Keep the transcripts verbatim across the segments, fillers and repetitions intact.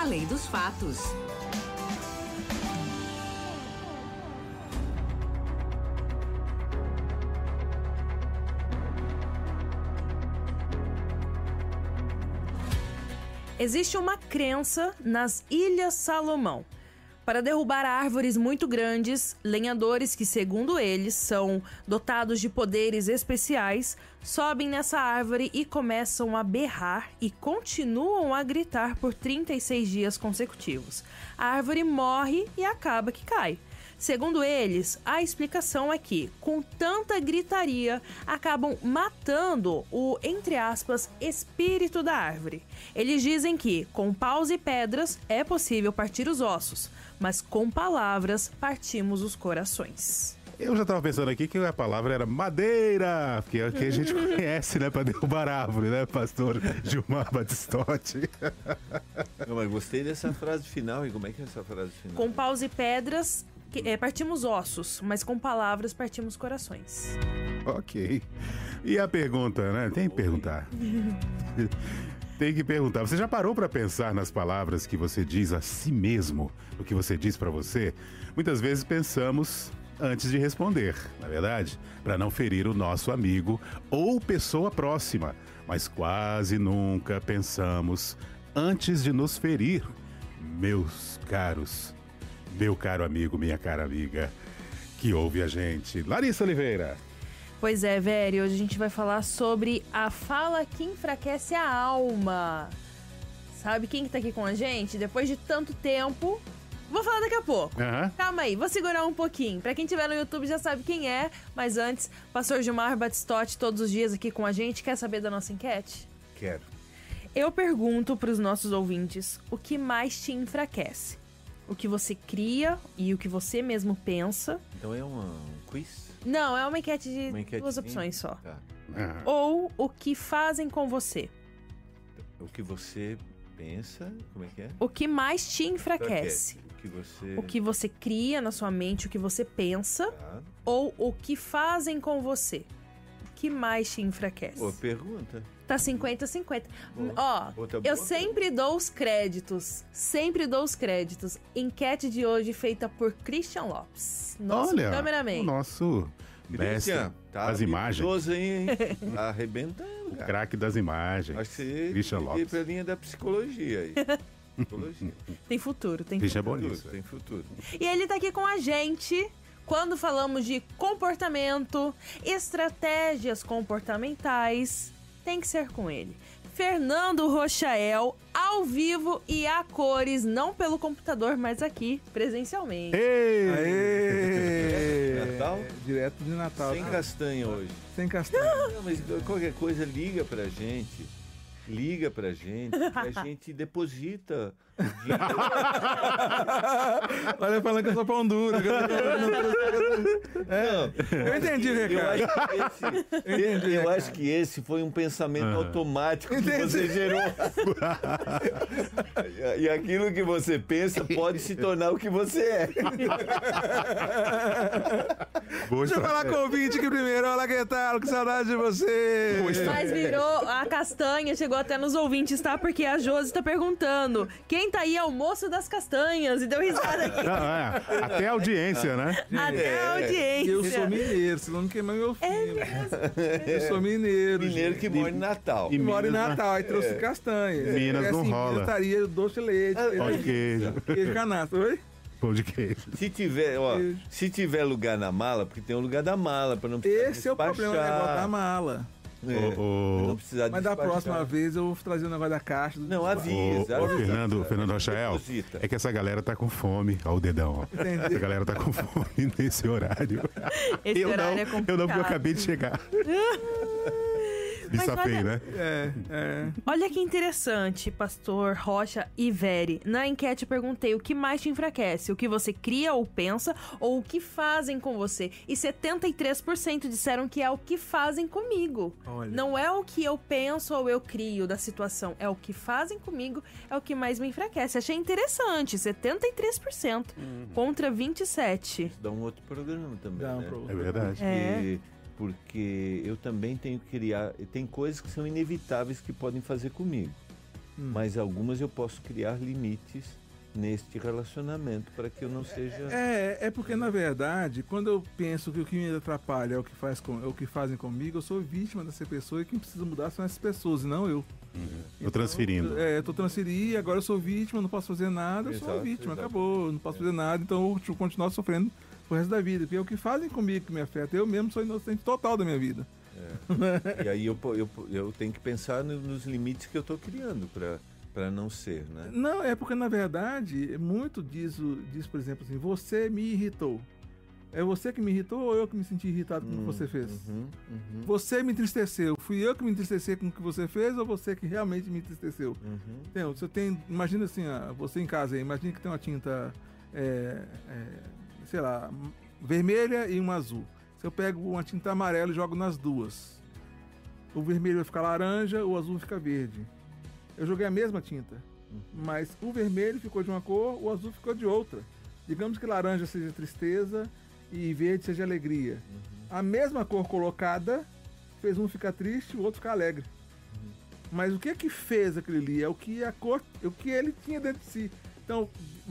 Além dos fatos. Existe uma crença nas Ilhas Salomão. Para derrubar árvores muito grandes, lenhadores que, segundo eles, são dotados de poderes especiais, sobem nessa árvore e começam a berrar e continuam a gritar por trinta e seis dias consecutivos. A árvore morre e acaba que cai. Segundo eles, a explicação é que, com tanta gritaria, acabam matando o, entre aspas, espírito da árvore. Eles dizem que, com paus e pedras, é possível partir os ossos, mas com palavras partimos os corações. Eu já estava pensando aqui que a palavra era madeira, porque é o que a gente conhece, né, para derrubar árvore, né, pastor Gilmar Batistotti? Não, mas gostei dessa frase final. E como é que é essa frase final? Com paus e pedras, que, é, partimos ossos, mas com palavras partimos corações. Ok. E a pergunta, né? Tem que perguntar. Tem que perguntar. Você já parou para pensar nas palavras que você diz a si mesmo, o que você diz para você? Muitas vezes pensamos antes de responder, na verdade, para não ferir o nosso amigo ou pessoa próxima, mas quase nunca pensamos antes de nos ferir. Meus caros, meu caro amigo, minha cara amiga, que ouve a gente. Larissa Oliveira. Pois é, velho, hoje a gente vai falar sobre a fala que enfraquece a alma. Sabe quem que tá aqui com a gente? Depois de tanto tempo... Vou falar daqui a pouco. Uhum. Calma aí, vou segurar um pouquinho. Pra quem estiver no YouTube já sabe quem é. Mas antes, pastor Gilmar Batistotti, todos os dias aqui com a gente. Quer saber da nossa enquete? Quero. Eu pergunto pros nossos ouvintes o que mais te enfraquece. O que você cria e o que você mesmo pensa. Então é uma, um quiz? Não, é uma enquete de Uma enquete duas sim? opções só. Tá. Uhum. Ou o que fazem com você. O que você pensa, como é que é? O que mais te enfraquece. O que você... O que você cria na sua mente, o que você pensa. Tá. Ou o que fazem com você. O que mais te enfraquece. Boa pergunta. Tá cinquenta a cinquenta. Boa. Ó, Outra eu boa sempre dou os créditos. Sempre dou os créditos. Enquete de hoje feita por Christian Lopes. Nosso Olha, cameraman. o nosso mestre Christian, tá das imagens. habilidoso aí, hein? Tá arrebentando, O cara. craque das imagens. Acho que você Christian tem que ir Lopes. pra linha da psicologia aí. Psicologia. Tem futuro, tem Christian é futuro. bom Futuro, nisso. tem futuro. E ele tá aqui com a gente quando falamos de comportamento, estratégias comportamentais. Tem que ser com ele. Fernando Rochael, ao vivo e a cores, não pelo computador, mas aqui, presencialmente. Ei! Aê! Natal? Direto de Natal. Sem tá? castanha hoje. Sem castanha. Não, mas qualquer coisa, liga pra gente. Liga pra gente, que a gente deposita o dinheiro. Olha, falando que eu sou pão duro. Não, Eu entendi o eu recado. acho que esse, Entendi, eu cara. acho que esse foi um pensamento Aham. automático que Entendi. você gerou. E aquilo que você pensa pode se tornar o que você é. Boa Deixa eu falar com o ouvinte aqui primeiro. Olá, que tal? Que saudade de você. Mas virou a castanha, chegou até nos ouvintes, tá? Porque a Josi tá perguntando: quem tá aí é o moço das castanhas? E deu risada aqui. Não, é, até a audiência, né? Até a É. audiência. Eu sou mineiro, senão não queimar meu filho. Eu sou mineiro. Mineiro gente. que mora em Natal. E Eu moro em Minas, né? Natal, aí trouxe castanha. Minas Porque, não assim, rola. Minas estaria doce de leite. Pão de queijo. Queijo canastra, oi? Pão de queijo. Se tiver, ó, Beijo. se tiver lugar na mala, porque tem um lugar da mala para não precisar Esse é o problema, né? despachar. Botar a mala. É, O- o- não precisar Mas da despachar. próxima vez eu vou trazer o negócio da caixa. Do... Não, Ô, avisa. ô, avisa. Fernando, Fernando Rochael, Deposita. é que essa galera tá com fome. Olha o dedão, ó. Entendi. Essa galera tá com fome nesse horário. Esse eu horário não, é eu não, porque complicado. eu acabei de chegar. Me Mas sapei, olha- né? É, é. Olha que interessante, pastor Rocha e Veri. Na enquete eu perguntei o que mais te enfraquece, o que você cria ou pensa ou o que fazem com você. E setenta e três por cento disseram que é o que fazem comigo. Olha. Não é o que eu penso ou eu crio da situação, é o que fazem comigo, é o que mais me enfraquece. Achei interessante, setenta e três por cento contra vinte e sete por cento. Dá um outro programa também, Dá um né? pro- É verdade. É. Porque, porque eu também tenho que criar... Tem coisas que são inevitáveis que podem fazer comigo. hum. mas algumas eu posso criar limites neste relacionamento para que eu não seja... É, é porque, na verdade, quando eu penso que o que me atrapalha é o que, faz com, é o que fazem comigo, eu sou vítima dessa pessoa e quem precisa mudar são essas pessoas, e não eu. Uhum. Então, tô transferindo. É, eu tô transferindo, agora eu sou vítima, não posso fazer nada, eu exato, sou vítima, exato. acabou, não posso é. fazer nada, então eu vou continuar sofrendo pro resto da vida, porque é o que fazem comigo que me afeta. Eu mesmo sou inocente total da minha vida. É. E aí eu, eu, eu tenho que pensar nos limites que eu tô criando para para não ser, né? Não, é porque, na verdade, muito disso, diz, por exemplo, assim, você me irritou. É você que me irritou ou eu que me senti irritado com o hum, que você fez? Uhum, uhum. Você me entristeceu. Fui eu que me entristeci com o que você fez ou você que realmente me entristeceu? Uhum. Então, você tem, imagina assim, ah, você em casa aí, imagina que tem uma tinta, é, é, sei lá, vermelha e uma azul. Se eu pego uma tinta amarela e jogo nas duas, o vermelho vai ficar laranja, o azul fica verde. Eu joguei a mesma tinta, uhum. mas o vermelho ficou de uma cor, o azul ficou de outra. Digamos que laranja seja tristeza e verde seja alegria. Uhum. A mesma cor colocada fez um ficar triste e o outro ficar alegre. Uhum. Mas o que é que fez aquele ali? É o que a cor, o que ele tinha dentro de si. Então,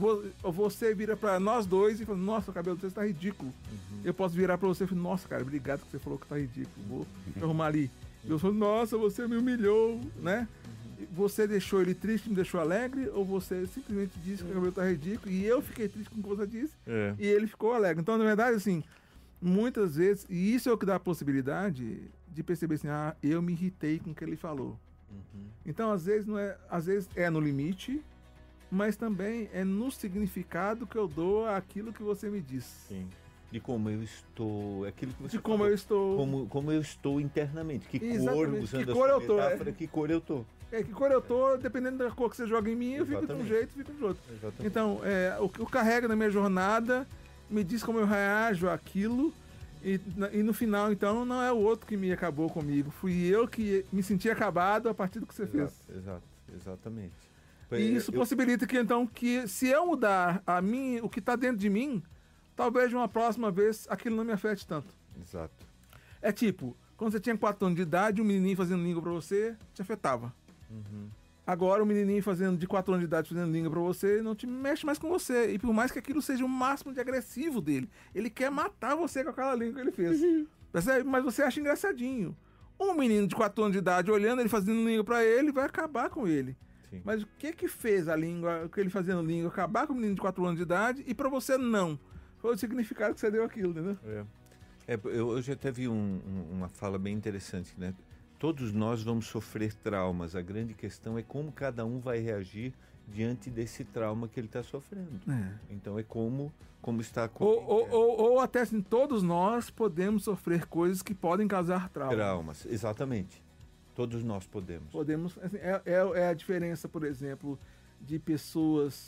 você vira para nós dois e fala, nossa, o cabelo de você está ridículo. Uhum. Eu posso virar para você e falar, nossa, cara, obrigado que você falou que está ridículo. Vou uhum. arrumar ali. E eu falo, nossa, você me humilhou, né? Você deixou ele triste e me deixou alegre, ou você simplesmente disse que o cabelo tá ridículo e eu fiquei triste com o que você disse é. e ele ficou alegre. Então, na verdade, assim, muitas vezes, e isso é o que dá a possibilidade de perceber assim, ah, eu me irritei com o que ele falou. Uhum. Então, às vezes, não é, às vezes é no limite, mas também é no significado que eu dou àquilo que você me diz. Sim. De como eu estou, aquilo que você De como falou, eu estou. Como, como eu estou internamente. Que Exatamente. cor, usando que a cor sua eu tô, metáfora, é. que cor eu tô. É, que cor eu tô, dependendo da cor que você joga em mim, eu fico de um jeito, fico de outro. Exatamente. Então, é, o que eu carrego na minha jornada me diz como eu reajo àquilo e, e no final, então, não é o outro que me acabou comigo. Fui eu que me senti acabado a partir do que você exato, fez. Exato, exatamente. E isso eu... possibilita que, então, que se eu mudar a mim, o que está dentro de mim, talvez de uma próxima vez aquilo não me afete tanto. Exato. É tipo, quando você tinha quatro anos de idade, um menininho fazendo língua pra você, te afetava. Uhum. Agora o menininho fazendo de quatro anos de idade fazendo língua pra você, não te mexe mais com você. E por mais que aquilo seja o máximo de agressivo dele, ele quer matar você com aquela língua que ele fez. Uhum. Percebe? Mas você acha engraçadinho. Um menino de quatro anos de idade olhando ele fazendo língua pra ele, vai acabar com ele. Sim. Mas o que que fez a língua, o que ele fazendo língua, acabar com o menino de quatro anos de idade e pra você não? Foi o significado que você deu aquilo, né? É. É, eu hoje até vi um, um, uma fala bem interessante, né? Todos nós vamos sofrer traumas. A grande questão é como cada um vai reagir diante desse trauma que ele está sofrendo. É. Então é como, como está... Ou, ou, ou, ou até assim, todos nós podemos sofrer coisas que podem causar traumas. Traumas, exatamente. Todos nós podemos. Podemos. Assim, é, é, é a diferença, por exemplo, de pessoas...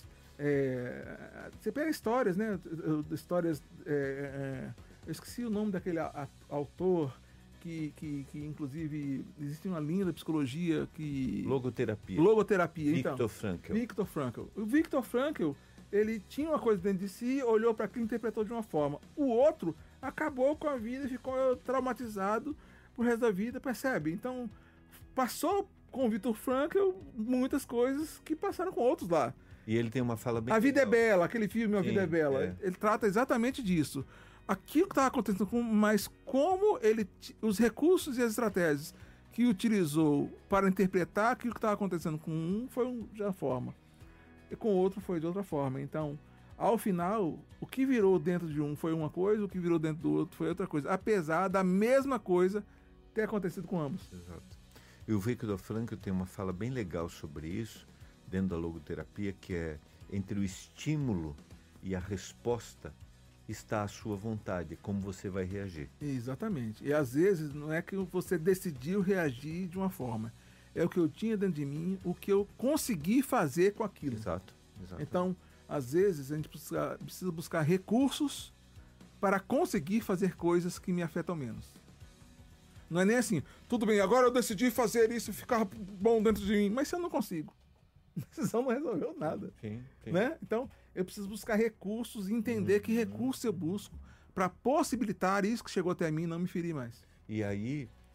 É, você pega histórias, né? Histórias... É, é, eu esqueci o nome daquele a, a, autor... Que, que, que, inclusive, existe uma linha da psicologia que... Logoterapia. Logoterapia, Viktor então. Frankl. Viktor Frankl. O Viktor Frankl, ele tinha uma coisa dentro de si, olhou para aquilo e interpretou de uma forma. O outro acabou com a vida e ficou traumatizado pro resto da vida, percebe? Então, passou com o Viktor Frankl muitas coisas que passaram com outros lá. E ele tem uma fala bem... A Vida legal. é Bela, aquele filme A Sim, Vida é Bela. É. Ele trata exatamente disso. Aquilo que estava acontecendo com, mas como ele, os recursos e as estratégias que utilizou para interpretar aquilo que estava acontecendo com um foi de uma forma e com o outro foi de outra forma. Então, ao final, o que virou dentro de um foi uma coisa, o que virou dentro do outro foi outra coisa, apesar da mesma coisa ter acontecido com ambos. Exato. E o Viktor Frankl tem uma fala bem legal sobre isso dentro da logoterapia, que é entre o estímulo e a resposta está à sua vontade, como você vai reagir. Exatamente. E às vezes não é que você decidiu reagir de uma forma. É o que eu tinha dentro de mim, o que eu consegui fazer com aquilo. Exato. Exato. Então, às vezes, a gente precisa, precisa buscar recursos para conseguir fazer coisas que me afetam menos. Não é nem assim, tudo bem, agora eu decidi fazer isso e ficar bom dentro de mim, mas se eu não consigo, a decisão não resolveu nada. Sim, sim. Né? Então, eu preciso buscar recursos e entender uhum. que recursos eu busco para possibilitar isso que chegou até mim e não me ferir mais. E aí,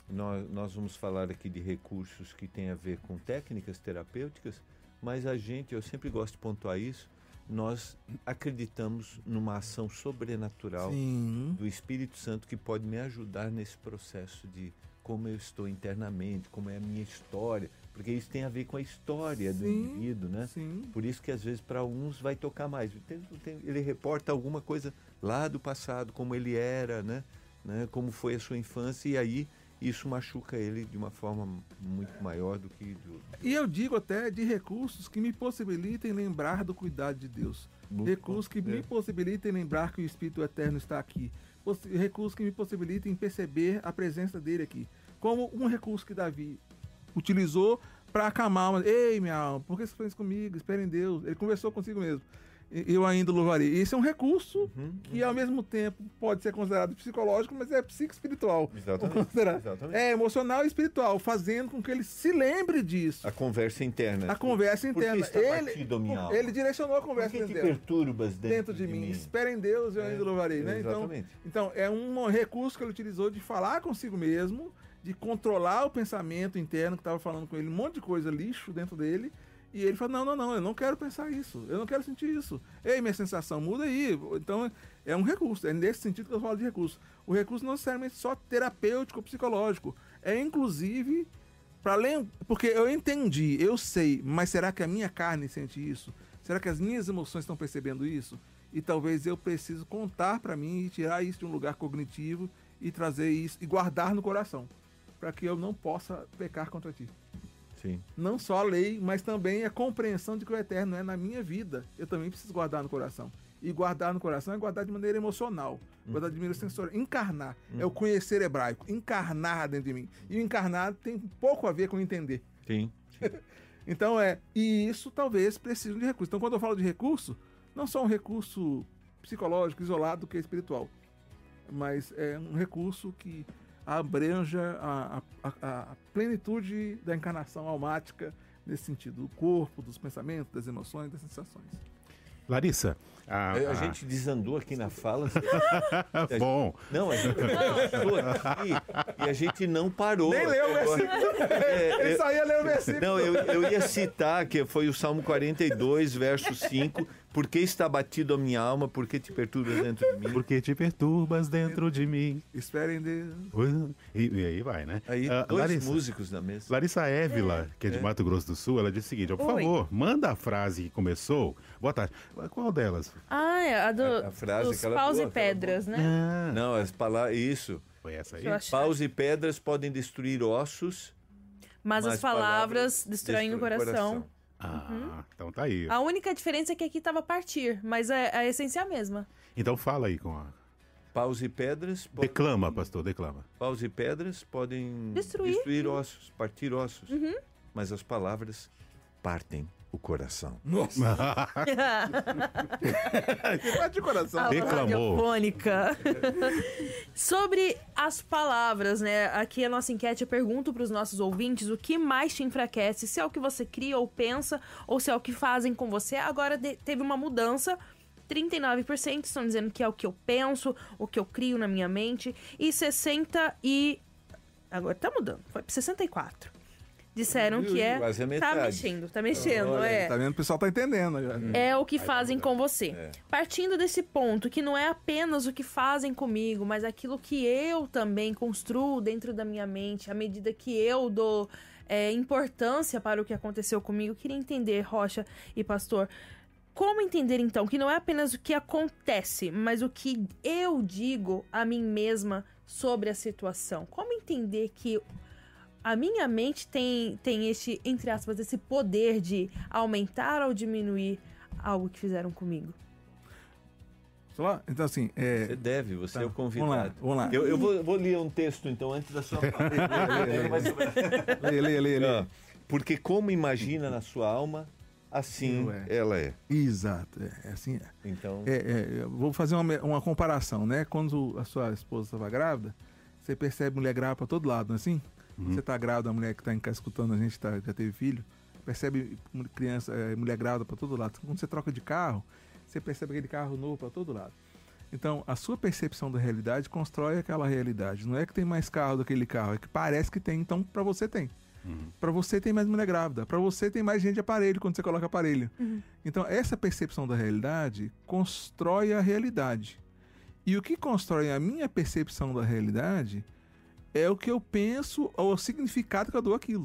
nós, nós vamos falar aqui de recursos que têm a ver com técnicas terapêuticas, mas a gente, eu sempre gosto de pontuar isso, nós acreditamos numa ação sobrenatural Sim. do Espírito Santo que pode me ajudar nesse processo de como eu estou internamente, como é a minha história, porque isso tem a ver com a história do Sim, indivíduo, né? Sim. Por isso que às vezes para uns vai tocar mais. Tem- tem- Ele reporta alguma coisa lá do passado, como ele era, né? Né? Como foi a sua infância, e aí isso machuca ele de uma forma muito maior do que do, E eu digo até de recursos que me possibilitem lembrar do cuidado de Deus. Muito Recursos que bom. me É. possibilitem lembrar que o Espírito Eterno está aqui. Possi- Recursos que me possibilitem perceber a presença dele aqui. Como um recurso que Davi utilizou para acalmar. Uma... Ei, minha alma, por que você fez isso comigo? Espere em Deus. Ele conversou consigo mesmo. E- Eu ainda louvarei. Esse é um recurso Uhum, que, ao mesmo tempo, pode ser considerado psicológico, mas é psico-espiritual. Exatamente, Vou considerar. exatamente. É emocional e espiritual, fazendo com que ele se lembre disso. A conversa interna. A conversa Por que interna. está ele, batido a minha alma? ele direcionou a Por conversa que te dentro, dela. perturbas dentro, dentro de, mim. Espera em Deus, eu É, ainda louvarei, né? Então, exatamente. então, é um recurso que ele utilizou de falar consigo mesmo, de controlar o pensamento interno que estava falando com ele, um monte de coisa lixo dentro dele. E ele falou, não, não, não, eu não quero pensar isso, eu não quero sentir isso. Ei, minha sensação, muda aí. Então, é um recurso, é nesse sentido que eu falo de recurso. O recurso não necessariamente só terapêutico ou psicológico, é inclusive para lembrar, porque eu entendi, eu sei, mas será que a minha carne sente isso? Será que as minhas emoções estão percebendo isso? E talvez eu preciso contar para mim e tirar isso de um lugar cognitivo e trazer isso e guardar no coração, para que eu não possa pecar contra ti. Sim. Não só a lei, mas também a compreensão de que o eterno é na minha vida. Eu também preciso guardar no coração. E guardar no coração é guardar de maneira emocional, guardar de maneira sensorial. Encarnar é o conhecer hebraico, encarnar dentro de mim. E o encarnar tem pouco a ver com entender. Sim. Então é, e isso talvez precise de recurso. Então quando eu falo de recurso, não só um recurso psicológico isolado que é espiritual, mas é um recurso que abranja a, a, a, a plenitude da encarnação almática nesse sentido, do corpo, dos pensamentos, das emoções, das sensações. Larissa, a, A, a- gente desandou aqui na fala. bom, Não, a gente começou aqui e a gente não parou. Nem leu o versículo. É, Ele é, só ia ler o versículo. Não, eu, eu ia citar que foi o Salmo quarenta e dois, verso cinco. Por que está batido a minha alma? Por que te perturbas dentro de mim? por que te perturbas dentro de mim? Esperem Deus. E, e aí vai, né? Aí, Ah, dois Larissa, músicos na mesa. Larissa Évila, que é de É. Mato Grosso do Sul, ela disse o seguinte, ó, por Oi. favor, manda a frase que começou. Boa tarde. Qual delas? Ah, é a, do, A- a frase, dos aquela paus boa, e aquela pedras, né? Ah, Não, as palavras. Isso. foi essa aí? Eu acho- Paus e pedras podem destruir ossos, Mas, mas as palavras destroem o destroem coração. Ah, então tá aí. A única diferença é que aqui tava partir, mas é, a essência é a mesma. Então fala aí com a... Paus e pedras podem, Declama, pastor, declama. paus e pedras podem Destruir. ossos, partir ossos. Mas as palavras partem o coração. Nossa, que bate de coração. A Declamou. radiofônica. Sobre as palavras, né? Aqui a nossa enquete, eu pergunto para os nossos ouvintes o que mais te enfraquece, se é o que você cria ou pensa, ou se é o que fazem com você. Agora de- teve uma mudança. trinta e nove por cento estão dizendo que é o que eu penso, o que eu crio na minha mente. E sessenta e... Agora tá mudando. Foi para sessenta e quatro. Disseram que é... Quase a Tá metade. mexendo, tá mexendo, Olha, é. tá vendo? O pessoal tá entendendo já. É o que fazem com você. É. Partindo desse ponto, que não é apenas o que fazem comigo, mas aquilo que eu também construo dentro da minha mente, à medida que eu dou é, importância para o que aconteceu comigo. Eu queria entender, Rocha e Pastor, como entender então que não é apenas o que acontece, mas o que eu digo a mim mesma sobre a situação? Como entender que a minha mente tem, tem este, entre aspas, esse poder de aumentar ou diminuir algo que fizeram comigo? Só, então assim, é, Você deve, você Tá, é o convidado. vamos lá, vamos lá. Eu, eu vou, vou ler um texto, então, antes da sua fala. lê, lê, lê, lê. Ó, Porque como imagina na sua alma, assim Não é. ela é. Exato, é, é assim é. Então, É, é, eu vou fazer uma, uma comparação, né? Quando a sua esposa estava grávida, você percebe mulher grávida para todo lado, não é assim? Você está grávida, a mulher que está em casa escutando a gente tá, já teve filho, percebe criança, é, mulher grávida para todo lado. Quando você troca de carro, você percebe aquele carro novo para todo lado. Então, a sua percepção da realidade constrói aquela realidade. Não é que tem mais carro do que aquele carro, é que parece que tem, então para você tem. Uhum. Para você tem mais mulher grávida, para você tem mais gente de aparelho quando você coloca aparelho. Uhum. Então, essa percepção da realidade constrói a realidade. E o que constrói a minha percepção da realidade é o que eu penso ou o significado que eu dou àquilo.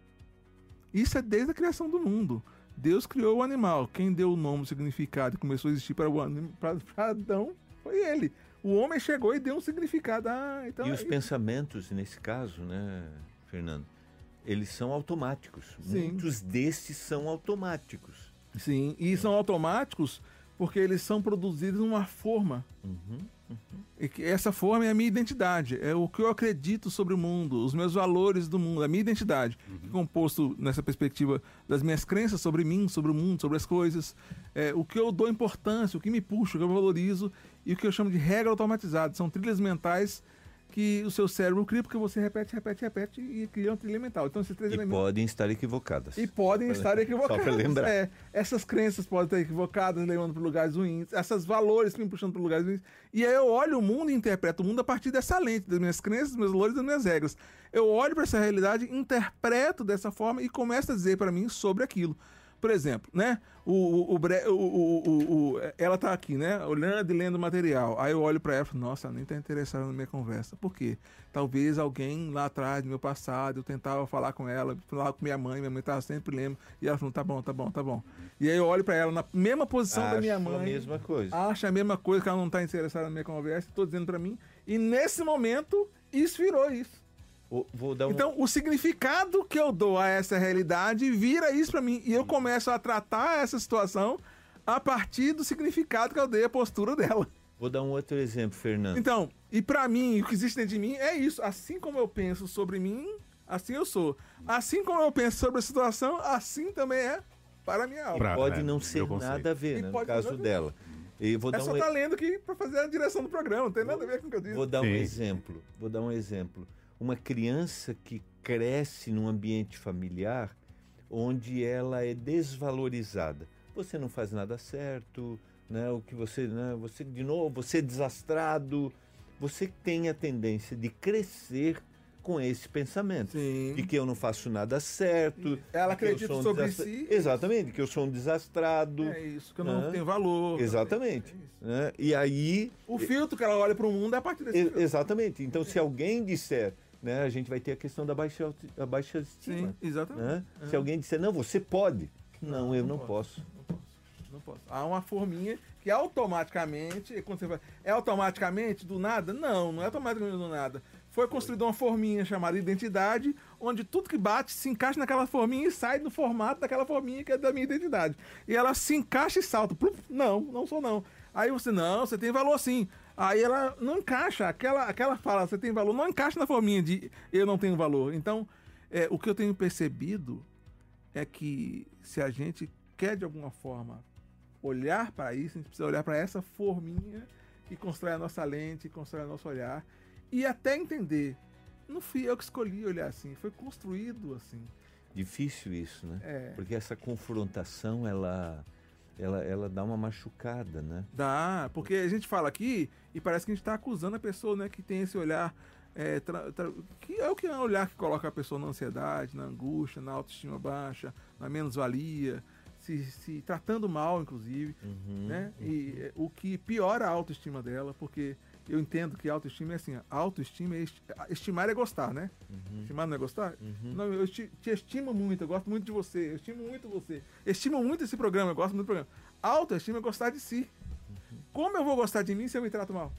Isso é desde a criação do mundo. Deus criou o animal. Quem deu o nome, o significado e começou a existir para o para Adão foi ele. O homem chegou e deu um significado. Ah, então e é os isso. Pensamentos, nesse caso, né, Fernando, eles são automáticos. Sim. Muitos destes são automáticos. Sim, e são automáticos porque eles são produzidos numa forma. Uhum, uhum. E que essa forma é a minha identidade, é o que eu acredito sobre o mundo, os meus valores do mundo, a minha identidade, uhum. que é composto nessa perspectiva das minhas crenças sobre mim, sobre o mundo, sobre as coisas, é, o que eu dou importância, o que me puxa, o que eu valorizo e o que eu chamo de regra automatizada. São trilhas mentais que o seu cérebro cria porque você repete, repete, repete e cria uma trilha mental. Então, esses três e elementos... podem estar equivocadas. E podem pra... estar equivocadas. Só para lembrar. É, essas crenças podem estar equivocadas, levando para lugares ruins, esses valores me puxando para lugares ruins. E aí eu olho o mundo e interpreto o mundo a partir dessa lente, das minhas crenças, dos meus valores e das minhas regras. Eu olho para essa realidade, interpreto dessa forma e começo a dizer para mim sobre aquilo. Por exemplo, né? O, o, o, o, o, o, ela tá aqui, né? Olhando e lendo o material. Aí eu olho para ela e falo, nossa, ela nem tá interessada na minha conversa. Por quê? Talvez alguém lá atrás, no meu passado, eu tentava falar com ela, falar com minha mãe, minha mãe tava sempre lendo, e ela falou, tá bom, tá bom, tá bom. E aí eu olho para ela na mesma posição Acho da minha mãe. a mesma coisa. Acha a mesma coisa, que ela não tá interessada na minha conversa, tô dizendo para mim. E nesse momento, isso virou isso. Vou dar um... Então, o significado que eu dou a essa realidade vira isso para mim. E eu começo a tratar essa situação a partir do significado que eu dei à postura dela. Vou dar um outro exemplo, Fernando. Então, e para mim, o que existe dentro de mim é isso. Assim como eu penso sobre mim, assim eu sou. Assim como eu penso sobre a situação, assim também é para a minha alma. Pra, pode é, não ser nada a ver, né, no caso dela. E vou é dar só um... estar tá lendo aqui para fazer a direção do programa, não tem nada vou, a ver com o que eu disse. Vou dar um Sim. exemplo. Vou dar um exemplo. Uma criança que cresce num ambiente familiar onde ela é desvalorizada. Você não faz nada certo, né? O que você, né? Você de novo, você é desastrado. Você tem a tendência de crescer com esse pensamento. Sim. De que eu não faço nada certo. Ela acredita um sobre desastra... si. Exatamente, que eu sou um desastrado. É isso, que eu não né? tenho valor. Exatamente. É né? E aí... O filtro que ela olha para o mundo é a partir desse filtro. Exatamente. Então, se alguém disser... Né, a gente vai ter a questão da baixa, a baixa estima. Sim, exatamente. Né? É. Se alguém disser, não, você pode. Não, Não, eu não não posso. posso. Não posso. Não posso. Há uma forminha que automaticamente, quando você vai, é automaticamente do nada? Não, não é automaticamente do nada. Foi construída uma forminha chamada identidade, onde tudo que bate se encaixa naquela forminha e sai do formato daquela forminha que é da minha identidade. E ela se encaixa e salta. Não, não sou não. Aí você, não, você tem valor sim. Aí ela não encaixa, aquela, aquela fala, você tem valor, não encaixa na forminha de eu não tenho valor. Então, é, o que eu tenho percebido é que se a gente quer de alguma forma olhar para isso, a gente precisa olhar para essa forminha que constrói a nossa lente, que constrói o nosso olhar, e até entender, não fui eu que escolhi olhar assim, foi construído assim. Difícil isso, né? É. Porque essa confrontação, ela... Ela, ela dá uma machucada, né? Dá, porque a gente fala aqui e parece que a gente está acusando a pessoa, né, que tem esse olhar, é, tra, tra, que é o que é um olhar que coloca a pessoa na ansiedade, na angústia, na autoestima baixa, na menos-valia, se, se tratando mal, inclusive, Uhum, né? uhum. E é, o que piora a autoestima dela, porque eu entendo que autoestima é assim, autoestima é esti- estimar é gostar, né? Uhum. Estimar não é gostar? Uhum. Não, eu te, te estimo muito, eu gosto muito de você, eu estimo muito você. Estimo muito esse programa, eu gosto muito do programa. Autoestima é gostar de si. Uhum. Como eu vou gostar de mim se eu me trato mal?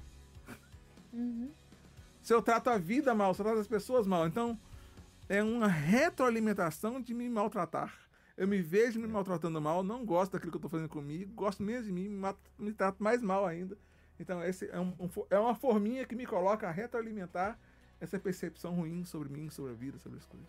Uhum. Se eu trato a vida mal, se eu trato as pessoas mal. Então, é uma retroalimentação de me maltratar. Eu me vejo me maltratando mal, não gosto daquilo que eu estou fazendo comigo, gosto mesmo de mim, me, mat- me trato mais mal ainda. Então, esse é, um, um, é uma forminha que me coloca a retroalimentar essa percepção ruim sobre mim, sobre a vida, sobre as coisas.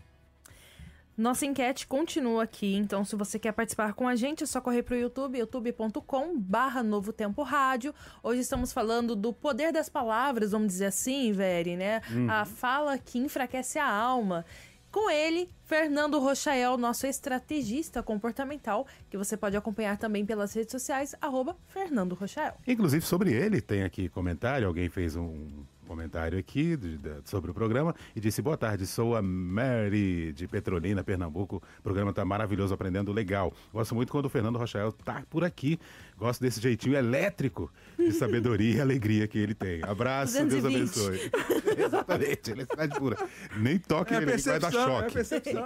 Nossa enquete continua aqui, então se você quer participar com a gente, é só correr para o YouTube, youtube ponto com barra Novo Tempo Rádio. Hoje estamos falando do poder das palavras, vamos dizer assim, Veri, né? Uhum. A fala que enfraquece a alma. Com ele, Fernando Rochael, nosso estrategista comportamental, que você pode acompanhar também pelas redes sociais, arroba Fernando Rochael. Inclusive, sobre ele, tem aqui comentário, alguém fez um comentário aqui de, de, sobre o programa e disse: boa tarde, sou a Mary de Petrolina, Pernambuco. O programa tá maravilhoso, aprendendo legal. Gosto muito quando o Fernando Rochael tá por aqui. Gosto desse jeitinho elétrico de sabedoria e alegria que ele tem. Abraço, duzentos e vinte. Deus abençoe. Exatamente, eletricidade pura. Nem toque É nele, ele vai dar choque. É percepção.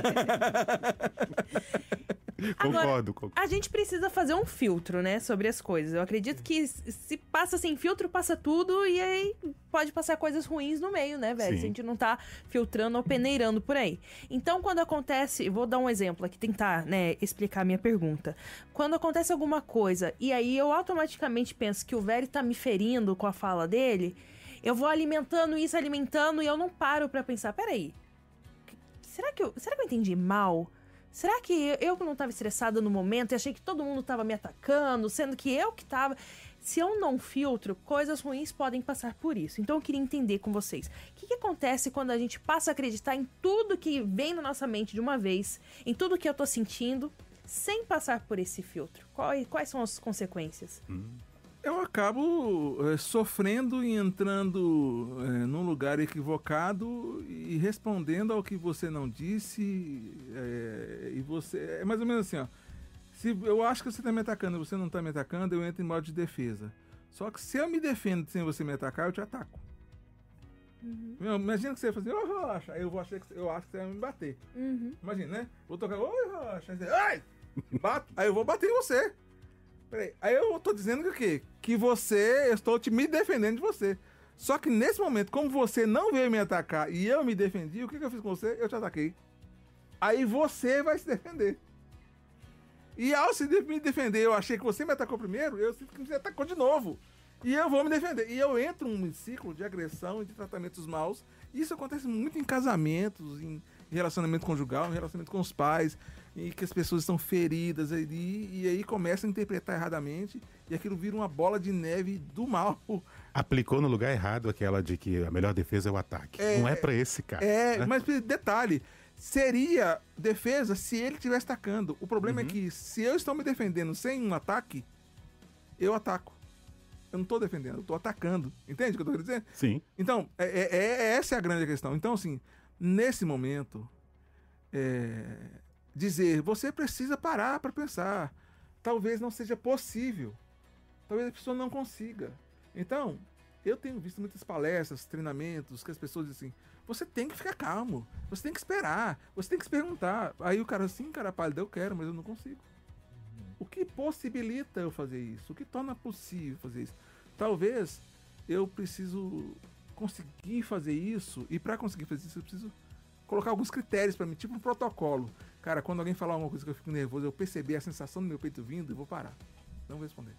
Concordo, Agora, concordo. a gente precisa fazer um filtro, né, sobre as coisas. Eu acredito que se passa sem filtro, passa tudo e aí pode passar coisas ruins no meio, né, velho? Sim. Se a gente não tá filtrando ou peneirando por aí. Então, quando acontece... Vou dar um exemplo aqui, tentar, né, explicar a minha pergunta. Quando acontece alguma coisa e aí eu automaticamente penso que o velho tá me ferindo com a fala dele, eu vou alimentando isso, alimentando e eu não paro pra pensar, peraí, será que eu, será que eu entendi mal? Será que eu que não estava estressada no momento e achei que todo mundo estava me atacando, sendo que eu que estava... Se eu não filtro, coisas ruins podem passar por isso. Então eu queria entender com vocês. O que, que acontece quando a gente passa a acreditar em tudo que vem na nossa mente de uma vez, em tudo que eu tô sentindo, sem passar por esse filtro? Quais, quais são as consequências? Hum. Eu acabo é, sofrendo e entrando é, num lugar equivocado e respondendo ao que você não disse. É, e você. É mais ou menos assim, ó. Se eu acho que você está me atacando e você não está me atacando, eu entro em modo de defesa. Só que se eu me defendo sem você me atacar, eu te ataco. Uhum. Imagina que você vai fazer, ô oh, Rocha, aí eu vou achar que eu acho que você vai me bater. Uhum. Imagina, né? Vou tocar, oi Rocha, aí você, ai! Bato, aí eu vou bater em você. Peraí, aí eu tô dizendo que o quê? Que você, eu estou te me defendendo de você. Só que nesse momento, como você não veio me atacar e eu me defendi, o que, que eu fiz com você? Eu te ataquei. Aí você vai se defender. E ao se de- me defender, eu achei que você me atacou primeiro, eu sinto que você atacou de novo. E eu vou me defender. E eu entro num ciclo de agressão e de tratamentos maus. Isso acontece muito em casamentos, em relacionamento conjugal, em relacionamento com os pais, e que as pessoas estão feridas ali, e aí começam a interpretar erradamente, e aquilo vira uma bola de neve do mal. Aplicou no lugar errado aquela de que a melhor defesa é o ataque. É, não é pra esse cara. É, né? mas detalhe, seria defesa se ele estivesse atacando. O problema Uhum. é que se eu estou me defendendo sem um ataque, eu ataco. Eu não estou defendendo, eu estou atacando. Entende o que eu estou querendo dizer? Sim. Então, é, é- é- essa é a grande questão. Então, assim, nesse momento, é, dizer, você precisa parar para pensar. Talvez não seja possível. Talvez a pessoa não consiga. Então, eu tenho visto muitas palestras, treinamentos, que as pessoas dizem assim, você tem que ficar calmo, você tem que esperar, você tem que se perguntar. Aí o cara assim, cara pálido, eu quero, mas eu não consigo. O que possibilita eu fazer isso? O que torna possível fazer isso? Talvez eu preciso conseguir fazer isso, e para conseguir fazer isso eu preciso colocar alguns critérios para mim, tipo um protocolo. Cara, quando alguém falar alguma coisa que eu fico nervoso, eu perceber a sensação do meu peito vindo, eu vou parar. Não vou responder.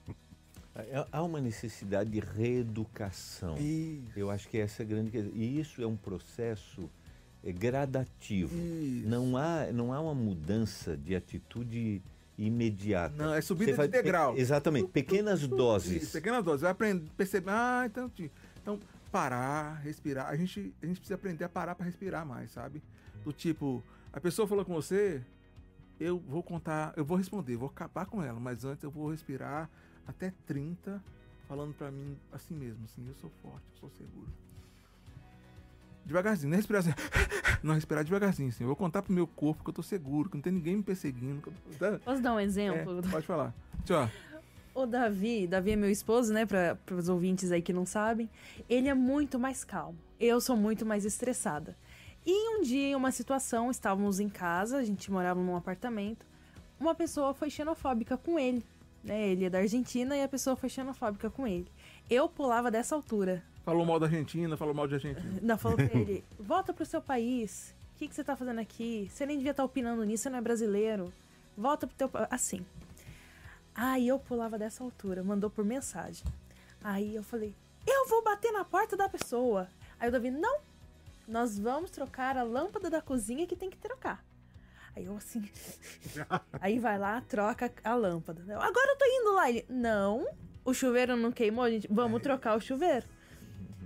Há uma necessidade de reeducação. Isso. Eu acho que essa é a grande questão. E isso é um processo é, gradativo. Isso. Não há, não há uma mudança de atitude imediata. Não, é subida Você faz de degrau. pe- Exatamente, pequenas doses. Isso, pequenas doses. Vai aprender, perceber. Ah, então, ti- então parar, respirar. A gente, a gente precisa aprender a parar para respirar mais, sabe? Do tipo, a pessoa falou com você, eu vou contar, eu vou responder, vou acabar com ela, mas antes eu vou respirar até trinta, falando pra mim assim mesmo, assim, eu sou forte, eu sou seguro. Devagarzinho, não respirar assim, não respirar devagarzinho, assim. Eu vou contar pro meu corpo que eu tô seguro, que não tem ninguém me perseguindo. Que eu tô... Posso dar um É, exemplo? pode falar. Tchau. O Davi, Davi é meu esposo, né, para os ouvintes aí que não sabem, ele é muito mais calmo. Eu sou muito mais estressada. E um dia, em uma situação, estávamos em casa, a gente morava num apartamento, uma pessoa foi xenofóbica com ele, né? Ele é da Argentina e a pessoa foi xenofóbica com ele. Eu pulava dessa altura. Falou mal da Argentina, falou mal de Argentina. Não, falou pra ele, volta pro seu país, o que, que você tá fazendo aqui? Você nem devia estar opinando nisso, você não é brasileiro. Volta pro teu país, assim. Aí eu pulava dessa altura, mandou por mensagem. Aí eu falei, eu vou bater na porta da pessoa. Aí o Davi, não, nós vamos trocar a lâmpada da cozinha que tem que trocar. Aí eu assim, aí vai lá, troca a lâmpada. Eu, agora eu tô indo lá. Ele, não, o chuveiro não queimou, gente, vamos trocar o chuveiro.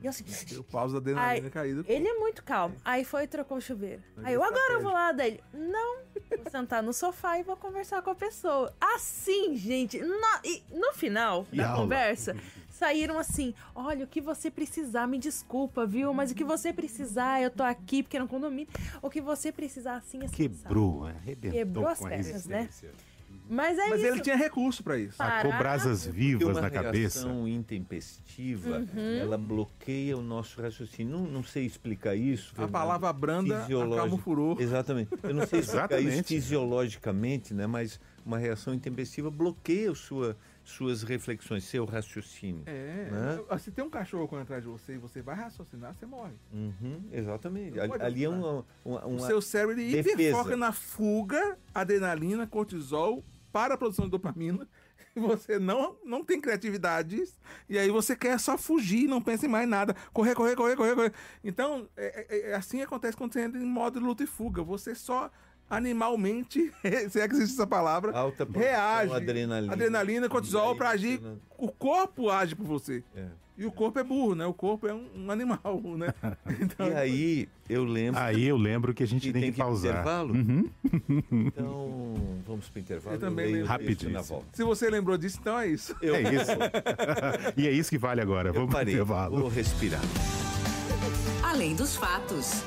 E eu assim... Deu pausa da adrenalina Aí, caída. ele é muito calmo. Aí foi e trocou o chuveiro. Aí eu, agora eu vou lá. Daí ele, não, vou sentar no sofá e vou conversar com a pessoa. Assim, gente. No, e no final E da aula? conversa, saíram assim, olha, o que você precisar, me desculpa, viu? Mas o que você precisar, eu tô aqui porque no condomínio. O que você precisar, assim, assim, Quebrou, arrebentou Quebrou as com a pernas, né? resistência. Mas é Mas isso. ele tinha recurso pra isso. Parar. Sacou brasas Porque vivas uma na cabeça. reação intempestiva, Uhum. ela bloqueia o nosso raciocínio. Não, não sei explicar isso. A Fernando. palavra branda Fisiológico. acalma o furor. Exatamente. Eu não sei explicar isso Exatamente. fisiologicamente, né? Mas uma reação intempestiva bloqueia a sua, suas reflexões, seu raciocínio. É. Né? Se tem um cachorro correndo atrás de você e você vai raciocinar, você morre. Uhum, exatamente. Não Ali, pode ali é ajudar. uma, uma, O uma- seu cérebro ele defesa. hiperfoca na fuga, adrenalina, cortisol, para a produção de dopamina. E você não, não tem criatividade. E aí você quer só fugir, não pensa em mais nada. Correr, correr, correr, correr, correr. Então, é, é- é assim acontece quando você entra em modo de luta e fuga. Você só animalmente, se é que existe essa palavra, alta produção, reage. adrenalina. Adrenalina, cortisol, E aí para você agir. não- O corpo age por você. É. E o corpo é burro, né? O corpo é um, um animal, né? Então, E aí eu lembro Aí eu lembro que a gente que tem, tem que que ir pro pausar. intervalo? Uhum. Então, vamos para o intervalo. Eu também leio lembro. o texto Rapidíssimo. na volta. se você lembrou disso, então é isso. Eu, É isso. E é isso que vale agora. eu Vamos pro parei, intervalo. vou respirar. Além dos fatos.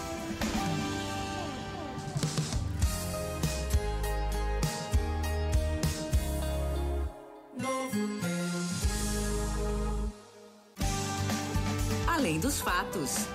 Além dos fatos.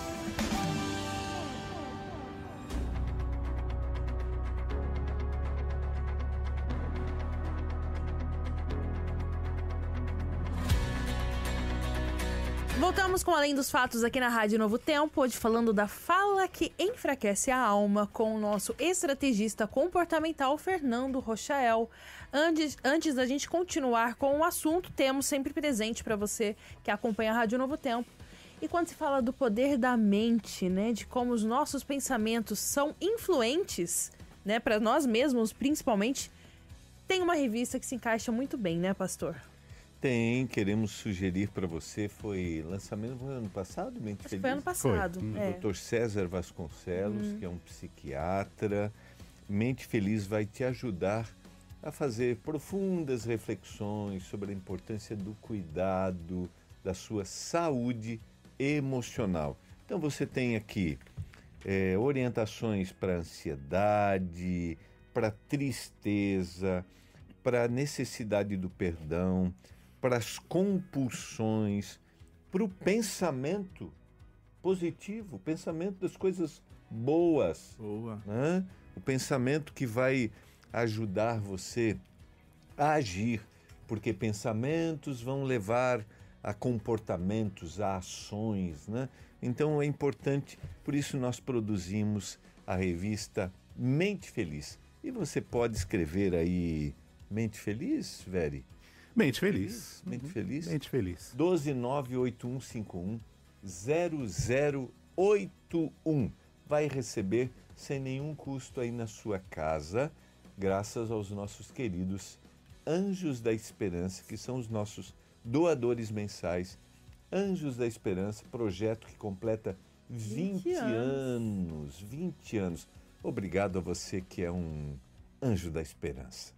Voltamos com Além dos Fatos aqui na Rádio Novo Tempo, hoje falando da fala que enfraquece a alma com o nosso estrategista comportamental Fernando Rochael. Antes, antes da gente continuar com o assunto, temos sempre presente para você que acompanha a Rádio Novo Tempo. E quando se fala do poder da mente, né, de como os nossos pensamentos são influentes, né, para nós mesmos principalmente, tem uma revista que se encaixa muito bem, né, pastor? Tem, queremos sugerir para você, foi lançamento foi ano passado, Mente Acho que Feliz? foi ano passado. Foi. Do É. doutor César Vasconcelos, que é um psiquiatra. Mente Feliz vai te ajudar a fazer profundas reflexões sobre a importância do cuidado da sua saúde emocional. Então você tem aqui é, orientações para ansiedade, para tristeza, para a necessidade do perdão, para as compulsões, para o pensamento positivo, o pensamento das coisas boas, Boa. né? O pensamento que vai ajudar você a agir, porque pensamentos vão levar a comportamentos, a ações, né? Então é importante, por isso nós produzimos a revista Mente Feliz. E você pode escrever aí Mente Feliz, Veri? Mente feliz. Mente Feliz? Mente feliz. doze nove oito um cinco um zero zero oito um. Vai receber sem nenhum custo aí na sua casa, graças aos nossos queridos Anjos da Esperança, que são os nossos doadores mensais. Anjos da Esperança, projeto que completa vinte, vinte anos. vinte anos. Obrigado a você que é um anjo da esperança.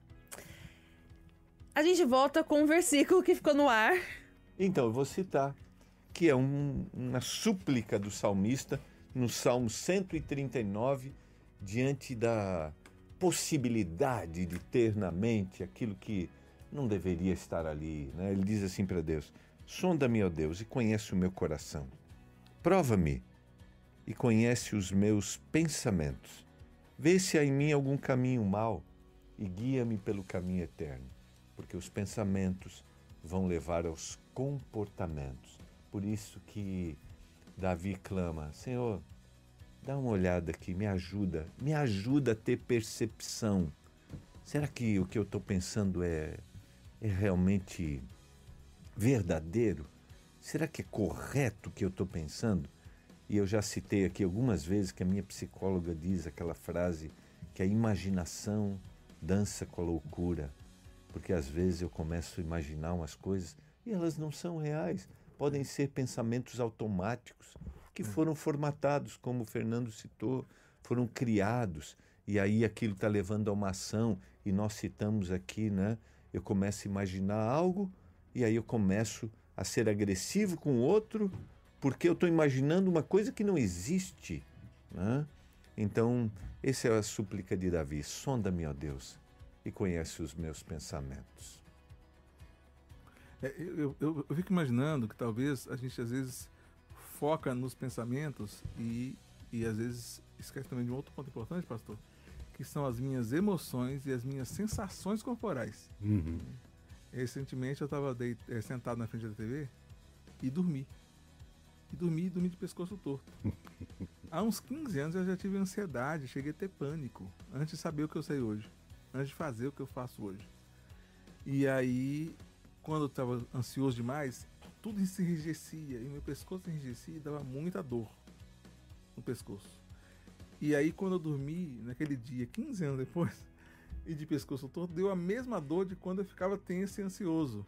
A gente volta com um versículo que ficou no ar. Então, eu vou citar, que é um- uma súplica do salmista no Salmo cento e trinta e nove, diante da possibilidade de ter na mente aquilo que não deveria estar ali, né? Ele diz assim para Deus: sonda-me, ó Deus, e conhece o meu coração. Prova-me e conhece os meus pensamentos. Vê se há em mim algum caminho mau e guia-me pelo caminho eterno, porque os pensamentos vão levar aos comportamentos. Por isso que Davi clama: Senhor, dá uma olhada aqui, me ajuda, me ajuda a ter percepção. Será que o que eu estou pensando é, é realmente verdadeiro? Será que é correto o que eu estou pensando? E eu já citei aqui algumas vezes que a minha psicóloga diz aquela frase que a imaginação dança com a loucura, porque às vezes eu começo a imaginar umas coisas e elas não são reais, podem ser pensamentos automáticos que foram formatados, como o Fernando citou, foram criados, e aí aquilo está levando a uma ação, e nós citamos aqui, né? Eu começo a imaginar algo, e aí eu começo a ser agressivo com o outro, porque eu estou imaginando uma coisa que não existe, né? Então, essa é a súplica de Davi: sonda-me, ó Deus, e conhece os meus pensamentos. É, eu, eu, eu fico imaginando que talvez a gente às vezes foca nos pensamentos e, e às vezes esquece também de um outro ponto importante, pastor, que são as minhas emoções e as minhas sensações corporais. Uhum. Recentemente eu estava é, sentado na frente da T V e dormi. E dormi, dormi de pescoço torto. Há uns quinze anos eu já tive ansiedade, cheguei a ter pânico, antes de saber o que eu sei hoje, antes de fazer o que eu faço hoje. E aí, quando eu estava ansioso demais, tudo se enrijecia, e meu pescoço se enrijecia e dava muita dor no pescoço. E aí, quando eu dormi, naquele dia, quinze anos depois, e de pescoço torto, deu a mesma dor de quando eu ficava tenso e ansioso.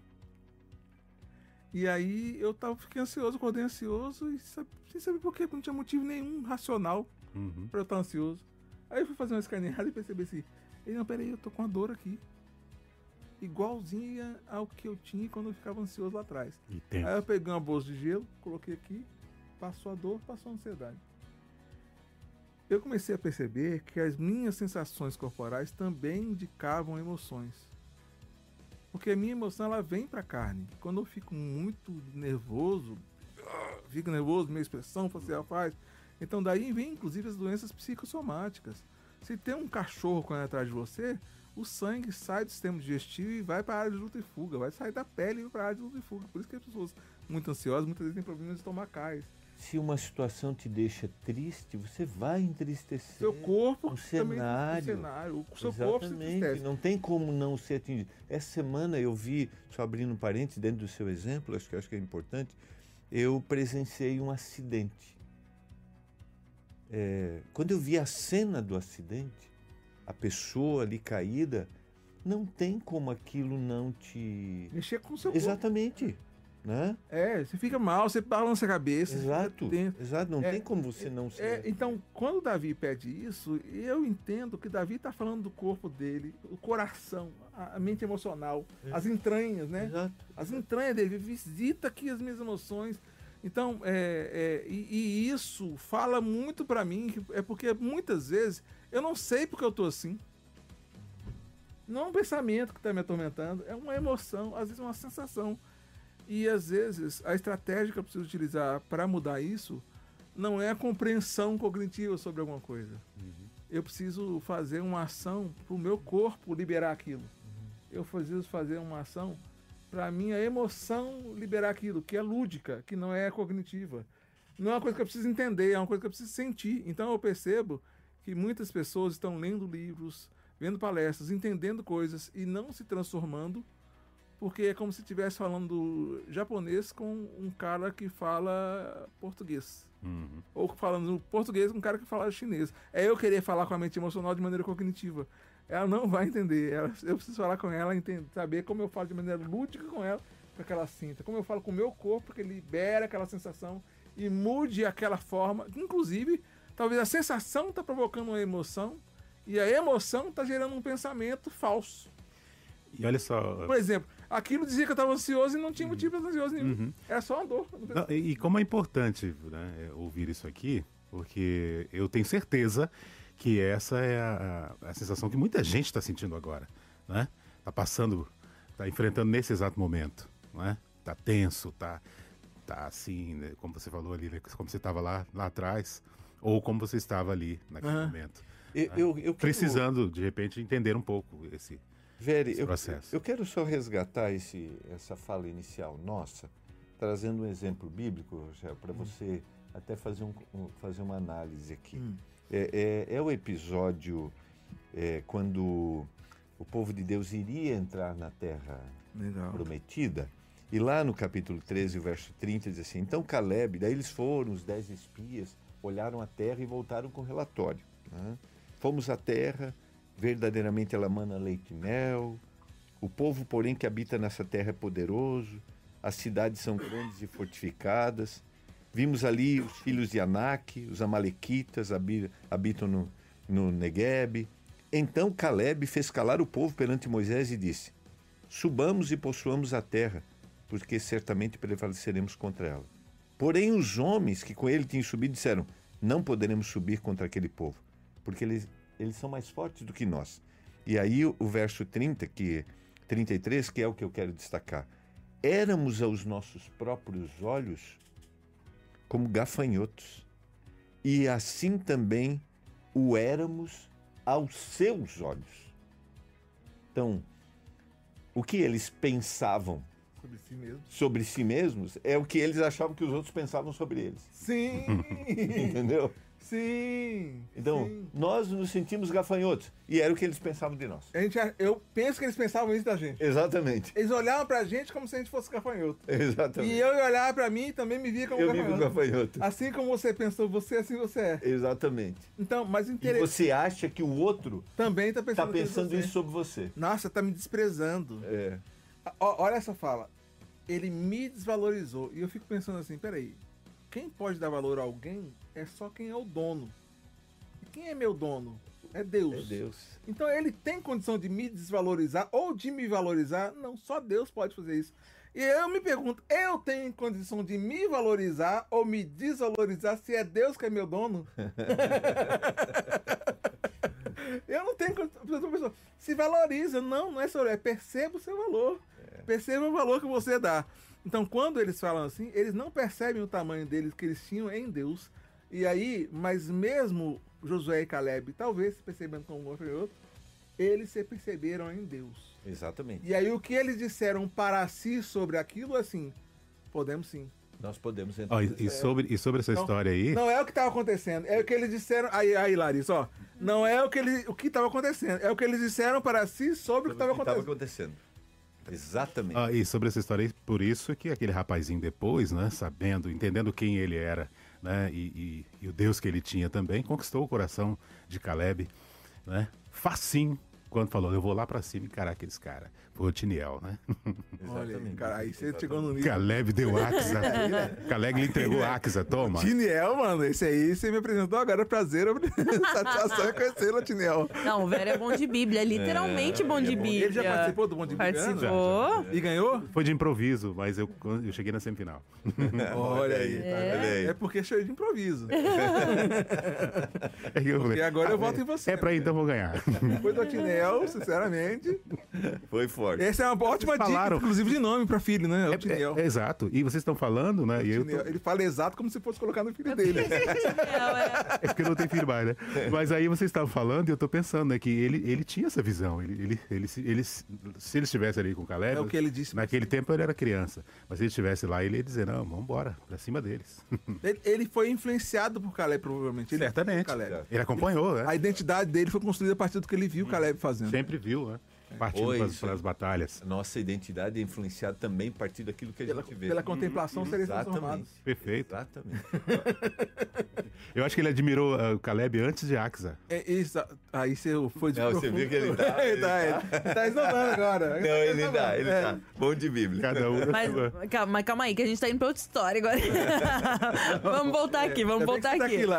E aí eu tava, fiquei ansioso, acordei ansioso e sabe, sem saber por quê, porque não tinha motivo nenhum racional Uhum. pra eu estar ansioso. Aí eu fui fazer uma escaneada e percebi assim, ei, não, peraí, eu tô com uma dor aqui. Igualzinha ao que eu tinha quando eu ficava ansioso lá atrás. E tem. Aí eu peguei uma bolsa de gelo, coloquei aqui, passou a dor, passou a ansiedade. Eu comecei a perceber que as minhas sensações corporais também indicavam emoções. Porque a minha emoção, ela vem pra carne. Quando eu fico muito nervoso, fico nervoso, minha expressão facial faz. Então daí vem inclusive as doenças psicossomáticas. Se tem um cachorro correndo atrás de você, o sangue sai do sistema digestivo e vai para a área de luta e fuga, vai sair da pele e para a área de luta e fuga. Por isso que as pessoas muito ansiosas muitas vezes têm problemas estomacais. Se uma situação te deixa triste, você vai entristecer. Seu corpo o também, cenário. o cenário, o seu Exatamente. corpo se entristece. Não tem como não ser atingido. Essa semana eu vi, só abrindo um parênteses dentro do seu exemplo, acho que acho que é importante, eu presenciei um acidente. É, quando eu vi a cena do acidente, a pessoa ali caída, não tem como aquilo não te... Mexer com o seu corpo. Exatamente. Né? É, você fica mal, você balança a cabeça. Exato, tem, exato. Não é, tem como você não ser... É, então, quando o Davi pede isso, eu entendo que Davi está falando do corpo dele, o coração, a, a mente emocional, é. as entranhas, né? Exato. As entranhas dele, visita aqui as minhas emoções. Então, é, é, e, e isso fala muito para mim, é porque muitas vezes eu não sei porque eu tô assim. Não é um pensamento que está me atormentando, é uma emoção, às vezes é uma sensação. E às vezes a estratégia que eu preciso utilizar para mudar isso não é a compreensão cognitiva sobre alguma coisa. Uhum. Eu preciso fazer uma ação para o meu corpo liberar aquilo. Uhum. Eu preciso fazer uma ação para a minha emoção liberar aquilo, que é lúdica, que não é cognitiva. Não é uma coisa que eu preciso entender, é uma coisa que eu preciso sentir. Então eu percebo que muitas pessoas estão lendo livros, vendo palestras, entendendo coisas e não se transformando, porque é como se estivesse falando japonês com um cara que fala português. Uhum. Ou falando português com um cara que fala chinês. É eu querer falar com a mente emocional de maneira cognitiva. Ela não vai entender. Ela, eu preciso falar com ela, entender, saber como eu falo de maneira lúdica com ela, para que ela sinta. Como eu falo com o meu corpo, que ele libera aquela sensação e mude aquela forma. Inclusive, talvez a sensação está provocando uma emoção e a emoção está gerando um pensamento falso. E olha só... Por exemplo, aquilo dizia que eu estava ansioso e não tinha motivo para ansioso nenhum. Uhum. Era só uma dor. Não, e, e como é importante, né, ouvir isso aqui, porque eu tenho certeza que essa é a, a sensação que muita gente está sentindo agora, né? Tá passando, tá enfrentando nesse exato momento, né? Tá tenso, tá, tá assim, né, como você falou ali, como você estava lá, lá atrás, ou como você estava ali naquele uhum. momento. Eu, né? eu, eu quero... Precisando, de repente, entender um pouco esse... Veri, eu, eu quero só resgatar esse, essa fala inicial nossa, trazendo um exemplo bíblico, para hum. você até fazer, um, um, fazer uma análise aqui. Hum. É, é, é o episódio é, quando o povo de Deus iria entrar na terra Legal. prometida, e lá no capítulo treze, o verso trinta, diz assim, então Caleb, daí eles foram, os dez espias, olharam a terra e voltaram com relatório. Né? Fomos à terra... Verdadeiramente ela mana leite e mel. O povo, porém, que habita nessa terra é poderoso. as cidades são grandes e fortificadas. Vimos ali os filhos de Anak, os amalequitas habi- habitam no, no Neguebe. Então Caleb fez calar o povo perante Moisés e disse: subamos e possuamos a terra, porque certamente prevaleceremos contra ela. Porém os homens que com ele tinham subido disseram: não poderemos subir contra aquele povo, porque eles, eles são mais fortes do que nós. E aí o, o verso trinta, que, trinta e três, que é o que eu quero destacar. Éramos aos nossos próprios olhos como gafanhotos, e assim também o éramos aos seus olhos. Então, o que eles pensavam Sobre si mesmo. sobre si mesmos é o que eles achavam que os outros pensavam sobre eles. Sim! Entendeu? Sim! Então, sim. nós nos sentimos gafanhotos, e era o que eles pensavam de nós. A gente, eu penso que eles pensavam isso da gente. Exatamente. Eles olhavam pra gente como se a gente fosse gafanhoto. Exatamente. E eu olhava pra mim e também me via como eu gafanhoto. vivo gafanhoto. Assim como você pensou você, assim você é. Exatamente. Então, mas E interessante. você acha que o outro Também tá está pensando, pensando você. isso sobre você. Nossa, tá me desprezando. É. Ó, olha essa fala. Ele me desvalorizou. E eu fico pensando assim, peraí. Quem pode dar valor a alguém é só quem é o dono. E quem é meu dono? É Deus. É Deus. Então ele tem condição de me desvalorizar ou de me valorizar? Não, só Deus pode fazer isso. E eu me pergunto, eu tenho condição de me valorizar ou me desvalorizar se é Deus que é meu dono? Eu não tenho condição. Se valoriza, não, não é só, é perceba o seu valor. É. Perceba o valor que você dá. Então, quando eles falam assim, eles não percebem o tamanho deles que eles tinham em Deus. E aí, mas mesmo Josué e Caleb, talvez percebendo como um foi outro, eles se perceberam em Deus. Exatamente. E aí, o que eles disseram para si sobre aquilo, assim, podemos sim. Nós podemos entrar. Ó, e, e sobre, e sobre essa Não, história aí, Não é o que estava acontecendo, é o que eles disseram. Aí, aí Larissa, ó. Não é o que eles, o que estava acontecendo, é o que eles disseram para si sobre o que estava acontecendo. acontecendo. Exatamente. ah, e sobre essa história aí, por isso que aquele rapazinho depois, né, sabendo, entendendo quem ele era, né, e, e, e o Deus que ele tinha também, conquistou o coração de Caleb, né, facinho, quando falou, eu vou lá pra cima encarar aqueles caras. Foi o Otiniel, né? Olha, Exatamente. cara, aí você Exatamente. chegou no nível. Caleb deu Axa. Caleb lhe entregou Axa, toma. Tiniel, mano, esse aí você me apresentou agora, prazer, satisfação é conhecê-lo, Tiniel. Não, o Vera é bom de Bíblia, é literalmente bom de é bom. Bíblia. Ele já participou do Bom de Bíblia? Participou. E ganhou? Foi de improviso, mas eu, eu cheguei na semifinal. Olha aí. Olha aí. É porque é cheio de improviso. Aí eu falei, E agora eu voto em você. é pra ir, então vou ganhar. Depois do Tiniel, sinceramente. Foi forte. Essa é uma ótima dica, falaram. inclusive de nome pra filho, né? É o É, Tiniel. é, é, exato. E vocês estão falando, né? E eu tô, Tiniel. Ele fala exato como se fosse colocar no filho dele. é porque eu não tenho filho mais, né? Mas aí vocês estavam falando e eu tô pensando, né? Que ele, ele tinha essa visão. Ele, ele, ele, se- ele, se se ele estivesse ali com o Caleb, É o que ele disse. naquele tempo ele era criança. Mas se ele estivesse lá, ele ia dizer, não, vamos embora, pra cima deles. Ele, ele foi influenciado por Caleb, provavelmente. Ele Certamente. Caleb. Ele acompanhou, né? A identidade dele foi construída a partir do que ele viu o Caleb fazendo. Sempre viu, né? Partindo Oi, para as isso. as batalhas. Nossa identidade é influenciada também a partir daquilo que a Pela, gente vê. pela contemplação seres transformados. Exatamente. Perfeito. Exatamente. Eu acho que ele admirou ah, o Caleb antes de Axa. É, isso, aí você foi de Não, você profundo. viu que ele tá- ele tá, ele tá, tá esnobando agora. Não, ele dá, ele É. tá. Bom de Bíblia. Cada um na Mas sua. calma, mas calma aí, que a gente tá indo pra outra história agora. Vamos voltar aqui, vamos Ainda bem voltar que você tá aqui. lá.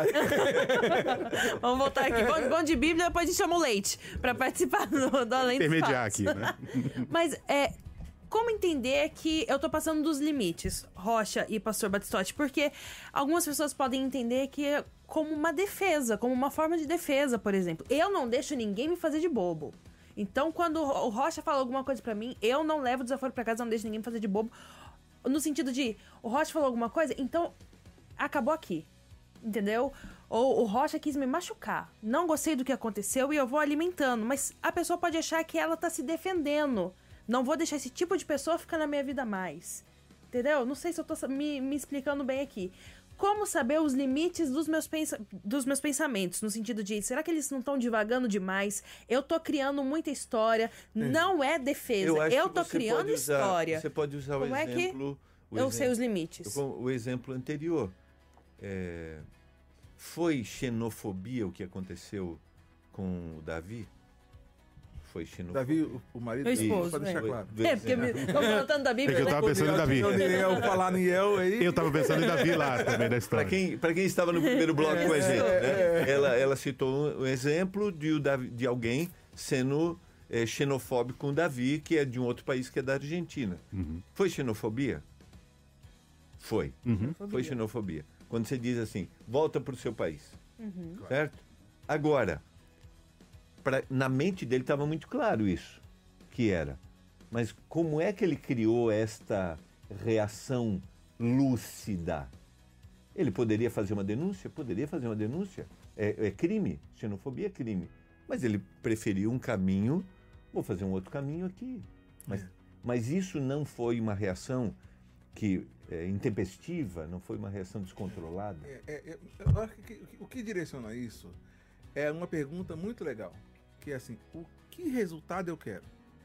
Vamos voltar aqui. Bom, bom de Bíblia, depois a gente chama o Leite pra participar do, do Além dos Intermediar Fatos. aqui, né? Mas é. Como entender que eu tô passando dos limites, Rocha e Pastor Batistotti? Porque algumas pessoas podem entender que é como uma defesa, como uma forma de defesa, por exemplo. Eu não deixo ninguém me fazer de bobo. Então, quando o Rocha fala alguma coisa pra mim, eu não levo o desaforo pra casa, não deixo ninguém me fazer de bobo. No sentido de, o Rocha falou alguma coisa, então acabou aqui. Entendeu? Ou o Rocha quis me machucar. Não gostei do que aconteceu e eu vou alimentando. Mas a pessoa pode achar que ela tá se defendendo. Não vou deixar esse tipo de pessoa ficar na minha vida mais. Entendeu? Não sei se eu tô me, me explicando bem aqui. Como saber os limites dos meus, pensa dos meus pensamentos? No sentido de, será que eles não estão divagando demais? Eu tô criando muita história. Não é defesa. Eu, acho que tô você criando pode usar- história. Você pode usar Como o é que exemplo... o Eu exemplo- sei os limites. O, o exemplo anterior. É, foi xenofobia o que aconteceu com o Davi? foi xenofobia. Davi, o, o marido Meu esposo, pra deixar né? claro. É, porque me... Estamos falando tanto da Bíblia, É que eu né? tava pensando em Davi. Eu falar em El aí. Eu tava pensando em Davi lá também da Para história. quem, pra quem estava no primeiro bloco com a gente, né? ela, ela citou um exemplo de, o Davi, de alguém sendo é, xenofóbico com o Davi, que é de um outro país, que é da Argentina. Uhum. Foi xenofobia? Foi. Uhum. Foi xenofobia. Quando você diz assim, volta para o seu país. Uhum. Certo? Agora, pra, na mente dele estava muito claro isso, que era. Mas como é que ele criou esta reação lúcida? Ele poderia fazer uma denúncia? Poderia fazer uma denúncia. É, é crime. Xenofobia é crime. Mas ele preferiu um caminho, vou fazer um outro caminho aqui. Mas, mas isso não foi uma reação que é, intempestiva, não foi uma reação descontrolada? É, é, é, eu acho que, o que direciona isso é uma pergunta muito legal, que é assim, o que resultado eu quero?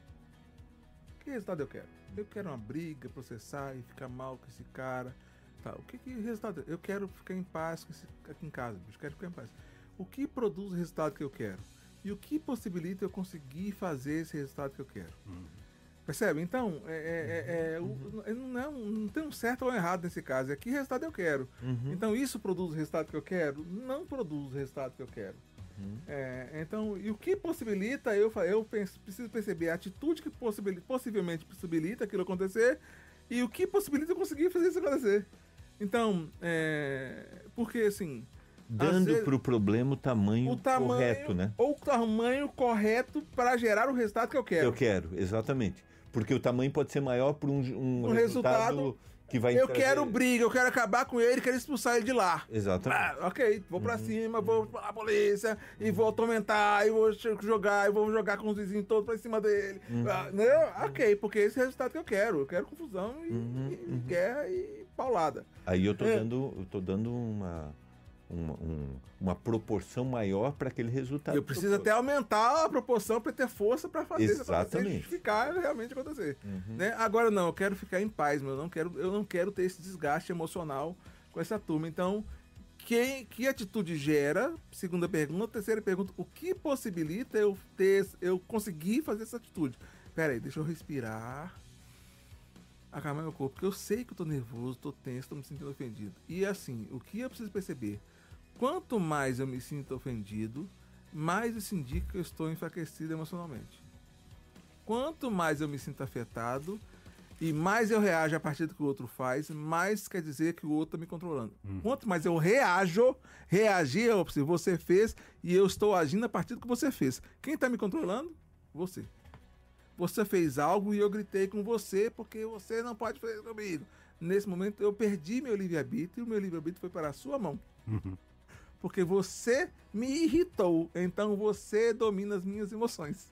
Que resultado eu quero? Eu quero uma briga, processar e ficar mal com esse cara. Tá, o que, que resultado? Eu quero ficar em paz com esse, aqui em casa, bicho, quero ficar em paz. O que produz o resultado que eu quero? E o que possibilita eu conseguir fazer esse resultado que eu quero? Uhum. Percebe? Então, é, é, é, uhum. o, não, não tem um certo ou errado nesse caso. É que resultado eu quero. Uhum. Então, isso produz o resultado que eu quero? Não produz o resultado que eu quero. Uhum. É, então, e o que possibilita, eu, eu penso, preciso perceber a atitude que possibilita, possivelmente possibilita aquilo acontecer e o que possibilita eu conseguir fazer isso acontecer. Então, é, porque assim... Dando para o problema o tamanho, o tamanho correto, né? Ou o tamanho correto para gerar o resultado que eu quero. Eu quero, exatamente. Porque o tamanho pode ser maior por um, um, um resultado, resultado que vai... Eu quero briga, eu quero acabar com ele, quero expulsar ele de lá. Exatamente. Ah, ok, vou pra uhum. cima, vou pra polícia, e vou atormentar, e vou jogar, e vou jogar com os vizinhos todos pra cima dele. Uhum. Ah, não, ok, porque esse é o resultado que eu quero. Eu quero confusão e, uhum. e uhum. guerra e paulada. Aí eu tô é. dando, eu tô dando uma... Uma, um, uma proporção maior para aquele resultado. Eu preciso até aumentar a proporção para ter força para fazer isso Exatamente. justificar realmente acontecer. Uhum. Né? Agora não, eu quero ficar em paz, mas eu não quero, eu não quero ter esse desgaste emocional com essa turma. Então, quem, que atitude gera? Segunda pergunta. Terceira pergunta, o que possibilita eu ter, eu conseguir fazer essa atitude? Pera aí, deixa eu respirar. Acalmar meu corpo, porque eu sei que eu tô nervoso, tô tenso, tô me sentindo ofendido. E assim, o que eu preciso perceber? Quanto mais eu me sinto ofendido, mais isso indica que eu estou enfraquecido emocionalmente. Quanto mais eu me sinto afetado e mais eu reajo a partir do que o outro faz, mais quer dizer que o outro está me controlando. Hum. Quanto mais eu reajo, reagir é o que você fez e eu estou agindo a partir do que você fez. Quem está me controlando? Você. Você fez algo e eu gritei com você porque você não pode fazer comigo. Nesse momento eu perdi meu livre-arbítrio e o meu livre-arbítrio foi para a sua mão. Uhum. Porque você me irritou, então você domina as minhas emoções.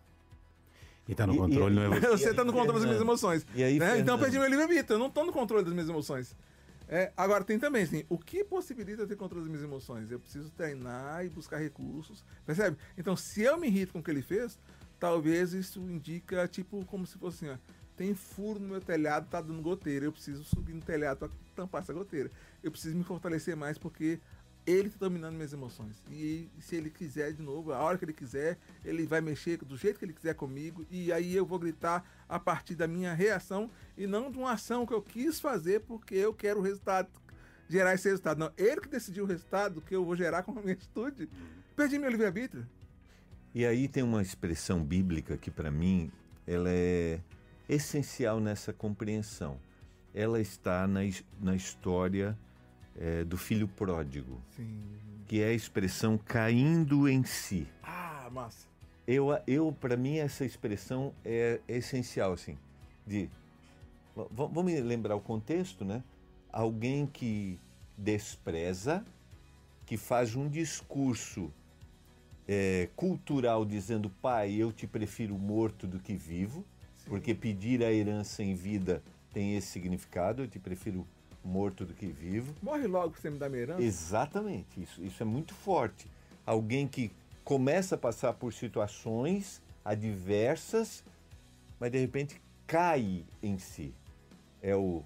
E tá no controle, e, não é você? Você tá no controle das minhas emoções. E aí, né? Então eu perdi meu livre-arbítrio, eu não tô no controle das minhas emoções. É, agora tem também, assim, o que possibilita eu ter controle das minhas emoções? Eu preciso treinar e buscar recursos, percebe? Então se eu me irrito com o que ele fez, talvez isso indica, tipo, como se fosse assim, ó, tem furo no meu telhado, tá dando goteira, eu preciso subir no telhado para tampar essa goteira. Eu preciso me fortalecer mais porque ele está dominando minhas emoções. E se ele quiser de novo, a hora que ele quiser, ele vai mexer do jeito que ele quiser comigo. E aí eu vou gritar a partir da minha reação e não de uma ação que eu quis fazer porque eu quero o resultado, gerar esse resultado. Não, ele que decidiu o resultado que eu vou gerar com a minha atitude. Perdi meu livre-arbítrio. E aí tem uma expressão bíblica que para mim ela é essencial nessa compreensão. Ela está na, na história É, do filho pródigo, Sim. que é a expressão caindo em si. Ah, massa. Eu, eu para mim, essa expressão é, é essencial, assim, de... Vamos lembrar o contexto, né? Alguém que despreza, que faz um discurso é, cultural dizendo, pai, eu te prefiro morto do que vivo, Sim. porque pedir a herança em vida tem esse significado, eu te prefiro morto do que vivo. Morre logo que você me dá minha herança. Exatamente, isso, isso é muito forte. Alguém que começa a passar por situações adversas, mas de repente cai em si. É o,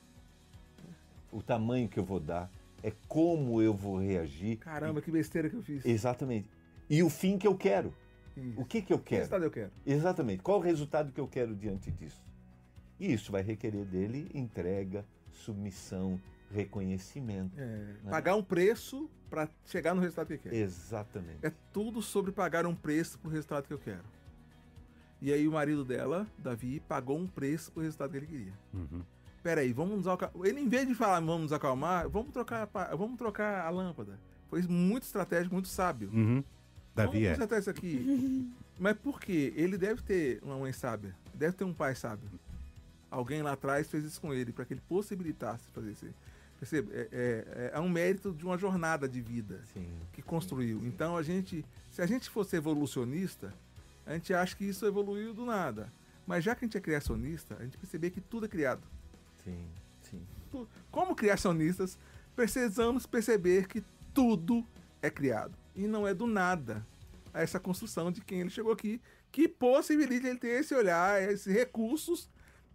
o tamanho que eu vou dar, é como eu vou reagir. Caramba, e, que besteira que eu fiz. Exatamente. E o fim que eu quero. O que que eu Que quero? resultado eu quero? Exatamente. Qual o resultado que eu quero diante disso? E isso vai requerer dele entrega, submissão, reconhecimento. É, né? Pagar um preço para chegar no resultado que eu quero. Exatamente. É tudo sobre pagar um preço pro resultado que eu quero. E aí o marido dela, Davi, pagou um preço pro resultado que ele queria. Uhum. Peraí, vamos nos acalmar. Ele, em vez de falar vamos nos acalmar, vamos trocar, a pa- vamos trocar a lâmpada. Foi muito estratégico, muito sábio. Uhum. Davi Vamos é. consertar isso aqui. Mas por quê? Ele deve ter uma mãe sábia. Deve ter um pai sábio. Alguém lá atrás fez isso com ele, para que ele possibilitasse fazer isso. Percebe? É, é, é um mérito de uma jornada de vida Sim. que construiu. Então, a gente, se a gente fosse evolucionista, a gente acha que isso evoluiu do nada. Mas já que a gente é criacionista, a gente percebe que tudo é criado. Sim, sim. Tu- Como criacionistas, precisamos perceber que tudo é criado. E não é do nada essa construção de quem ele chegou aqui, que possibilita ele ter esse olhar, esses recursos.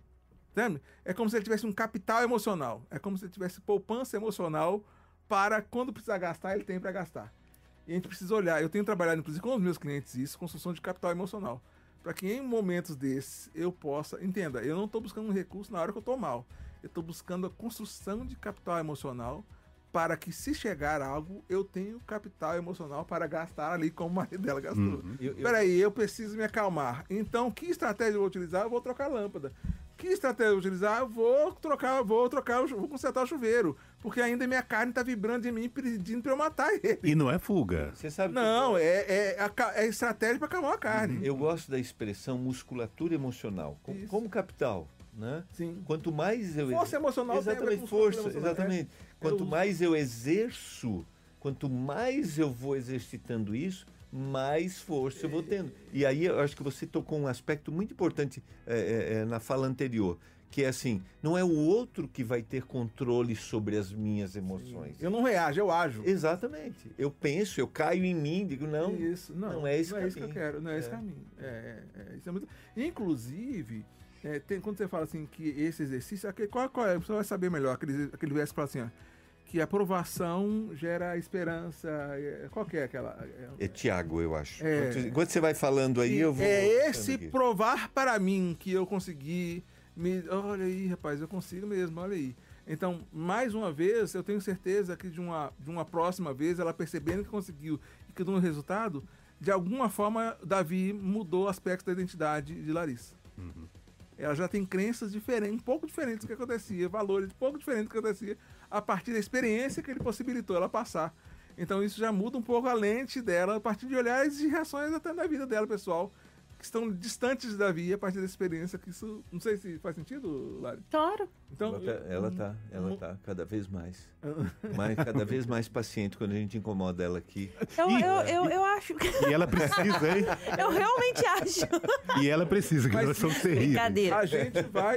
Sabe? É como se ele tivesse um capital emocional. É como se ele tivesse poupança emocional para, quando precisar gastar, ele tem para gastar. E a gente precisa olhar. Eu tenho trabalhado, inclusive, com os meus clientes isso, construção de capital emocional. Para que em momentos desses eu possa... Entenda, eu não estou buscando um recurso na hora que eu estou mal. Eu estou buscando a construção de capital emocional para que, se chegar algo, eu tenho capital emocional para gastar ali como o marido dela gastou. Uhum. Eu- eu- Peraí, eu preciso me acalmar. Então, que estratégia eu vou utilizar? Eu vou trocar a lâmpada. Que estratégia eu vou utilizar? Eu vou trocar, vou trocar, o chu- vou consertar o chuveiro. Porque ainda minha carne está vibrando em mim, pedindo para eu matar ele. E não é fuga. Você sabe que Não, é, é, a ca- é estratégia para acalmar a carne. eu gosto da expressão musculatura emocional, como, Isso. como capital, né? Sim. Quanto mais eu Força emocional tem a ver exatamente com força, musculatura emocional, exatamente. é. Quanto Eu uso. mais eu exerço, quanto mais eu vou exercitando isso, mais força eu vou tendo. E aí eu acho que você tocou um aspecto muito importante é, é, é, na fala anterior, que é assim, não é o outro que vai ter controle sobre as minhas emoções. Eu não reajo, eu ajo. Exatamente. Eu penso, eu caio em mim, digo, não, Isso, não, não é esse não é isso que eu caminho. quero, não é, esse É. caminho. É, é, é, isso é muito... Inclusive, é, tem- quando você fala assim que esse exercício, aquele- qual, qual é? Você vai saber melhor, aquele, aquele verso que fala assim, ó, que a aprovação gera esperança, é, qual que é aquela... é- É Tiago, eu acho. É. Enquanto, enquanto você vai falando aí, E eu vou... é esse aqui. provar para mim que eu consegui. Me... Olha aí, rapaz, eu consigo mesmo, olha aí. Então, mais uma vez, eu tenho certeza que de uma, de uma próxima vez, ela percebendo que conseguiu e que deu um resultado, de alguma forma, Davi mudou aspectos da identidade de Larissa. Uhum. Ela já tem crenças diferentes, um pouco diferentes do que acontecia, valores um pouco diferentes do que acontecia, a partir da experiência que ele possibilitou ela passar. Então isso já muda um pouco a lente dela, a partir de olhares e reações até na vida dela, pessoal, que estão distantes de Davi, a partir da experiência, que isso, não sei se faz sentido, Lari. Claro. Então, Ela tá, ela tá, ela Hum. tá cada vez mais, mais, cada vez mais paciente quando a gente incomoda ela aqui. Eu, Ih, eu, eu, eu acho. E ela precisa, hein? Eu realmente acho. E ela precisa, que Mas- nós somos terríveis. Brincadeira. a gente vai...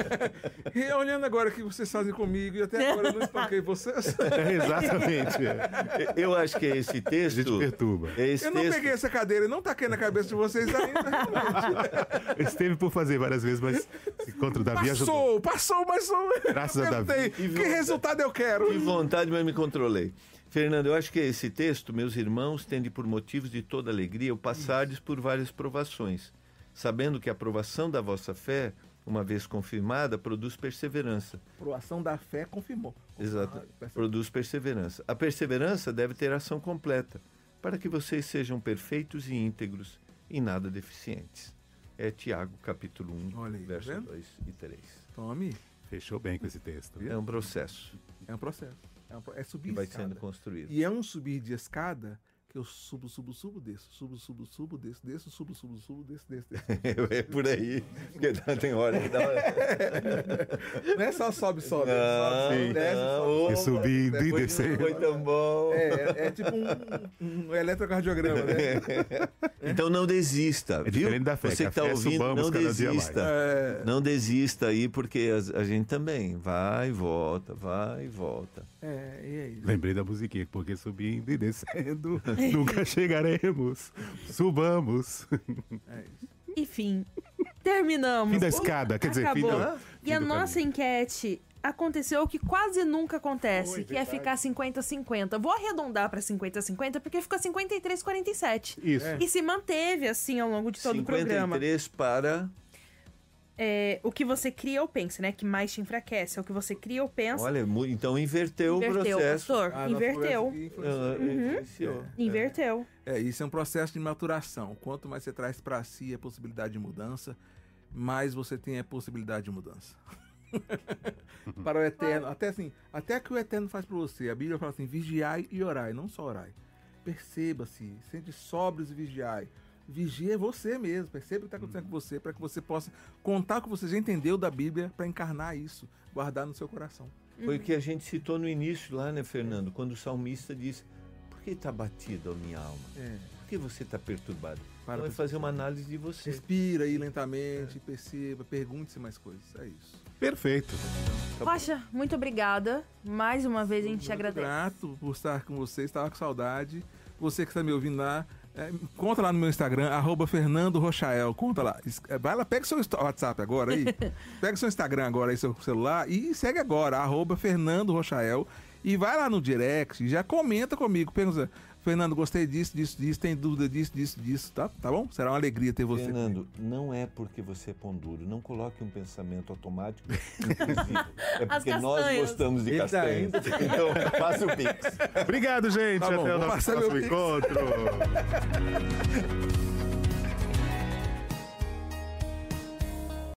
E olhando agora o que vocês fazem comigo, e até agora eu não espanquei vocês. É, exatamente. É. Eu acho que é esse A gente texto. perturba. É esse Eu não texto. peguei essa cadeira e não taquei na cabeça de vocês ainda, realmente. Esteve por fazer várias vezes, mas contra o Davi ajudou. Passou, passou, mas sou... Graças a Davi. Tentei. Que resultado eu quero? Que vontade, mas me controlei. Fernando, eu acho que esse texto, meus irmãos, tende por motivos de toda alegria o passardes por várias provações, sabendo que a provação da vossa fé, uma vez confirmada, produz perseverança. Proação da fé confirmou. Exato. Ah, perce- Produz perseverança. A perseverança deve ter ação completa, para que vocês sejam perfeitos e íntegros e nada deficientes. É Tiago, capítulo um, Olha aí, tá versos vendo? dois e três. Tome. Fechou bem com esse texto. É um processo É um processo. É, um pro- é subir que vai escada. sendo construído. E é um subir de escada que eu subo, subo, subo, desço. Subo, subo, subo, desço, desço, subo, subo, subo, desço, desço, desço. É por aí. Porque tem hora que dá uma... Não é só sobe, sobe. Não, sobe, sim. desce, Não, sobe. E opa, subindo e depois descendo. Foi tão bom. É, é, é tipo um, um eletrocardiograma, né? Então não desista, É viu? diferente da fé, Você que que a está fé ouvindo, subamos não cada dia mais. desista. É, Não desista aí, porque a, a gente também vai e volta, vai e volta. é, e é isso. Lembrei da musiquinha, porque subindo e descendo, nunca chegaremos. Subamos. É isso. Enfim, terminamos. Fim da escada, quer dizer, fim Acabou. do, E fim a do nossa caminho. enquete aconteceu o que quase nunca acontece, Oi, que é verdade. ficar cinquenta a cinquenta. Vou arredondar para cinquenta a cinquenta porque ficou cinquenta e três a quarenta e sete. Isso. E se manteve assim ao longo de todo o programa. cinquenta e três para... É, o que você cria ou pensa, né? Que mais te enfraquece. É o que você cria ou pensa. Olha, mu- então inverteu, Inverteu, o processo. pastor. Ah, nós Inverteu. conversa aqui influenciou. Ah, influenciou. Inverteu. É, isso é um processo de maturação. Quanto mais você traz para si a possibilidade de mudança, mais você tem a possibilidade de mudança. Para o eterno, até assim, até que o eterno faz para você. A Bíblia fala assim: vigiai e orai, não só orai. Perceba-se, sente sóbrios e vigiai. Vigia você mesmo, perceba o que está acontecendo com você, para que você possa contar o que você já entendeu da Bíblia, para encarnar isso, guardar no seu coração. Foi o que a gente citou no início lá, né, Fernando? Quando o salmista diz, por que está batida a minha alma? É. Por que você está perturbado? Para Então é pra- fazer uma análise de você. Respira aí lentamente, perceba, pergunte-se mais coisas. É isso. Perfeito. Rocha, muito obrigada. Mais uma vez a gente te Muito agradece. grato por estar com você, estava com saudade. Você que está me ouvindo lá, é, conta lá no meu Instagram, arroba Fernando Rochael. Conta lá. Es- é, Vai lá, pega seu insta- WhatsApp agora aí. Pega seu Instagram agora aí, seu celular, e segue agora, arroba Fernando Rochael. E vai lá no direct, já comenta comigo. Pergunta, Fernando, gostei disso, disso, disso, tem dúvida disso, disso, disso, tá? Tá bom? Será uma alegria ter você. Fernando, não é porque você é pão duro. Não coloque um pensamento automático. Inclusive, é As porque nós castanhas. gostamos de Ele tá castanhas. ainda- Então, faça o pix. Obrigado, gente. Tá bom, Até o vou nosso passar meu próximo pix. encontro.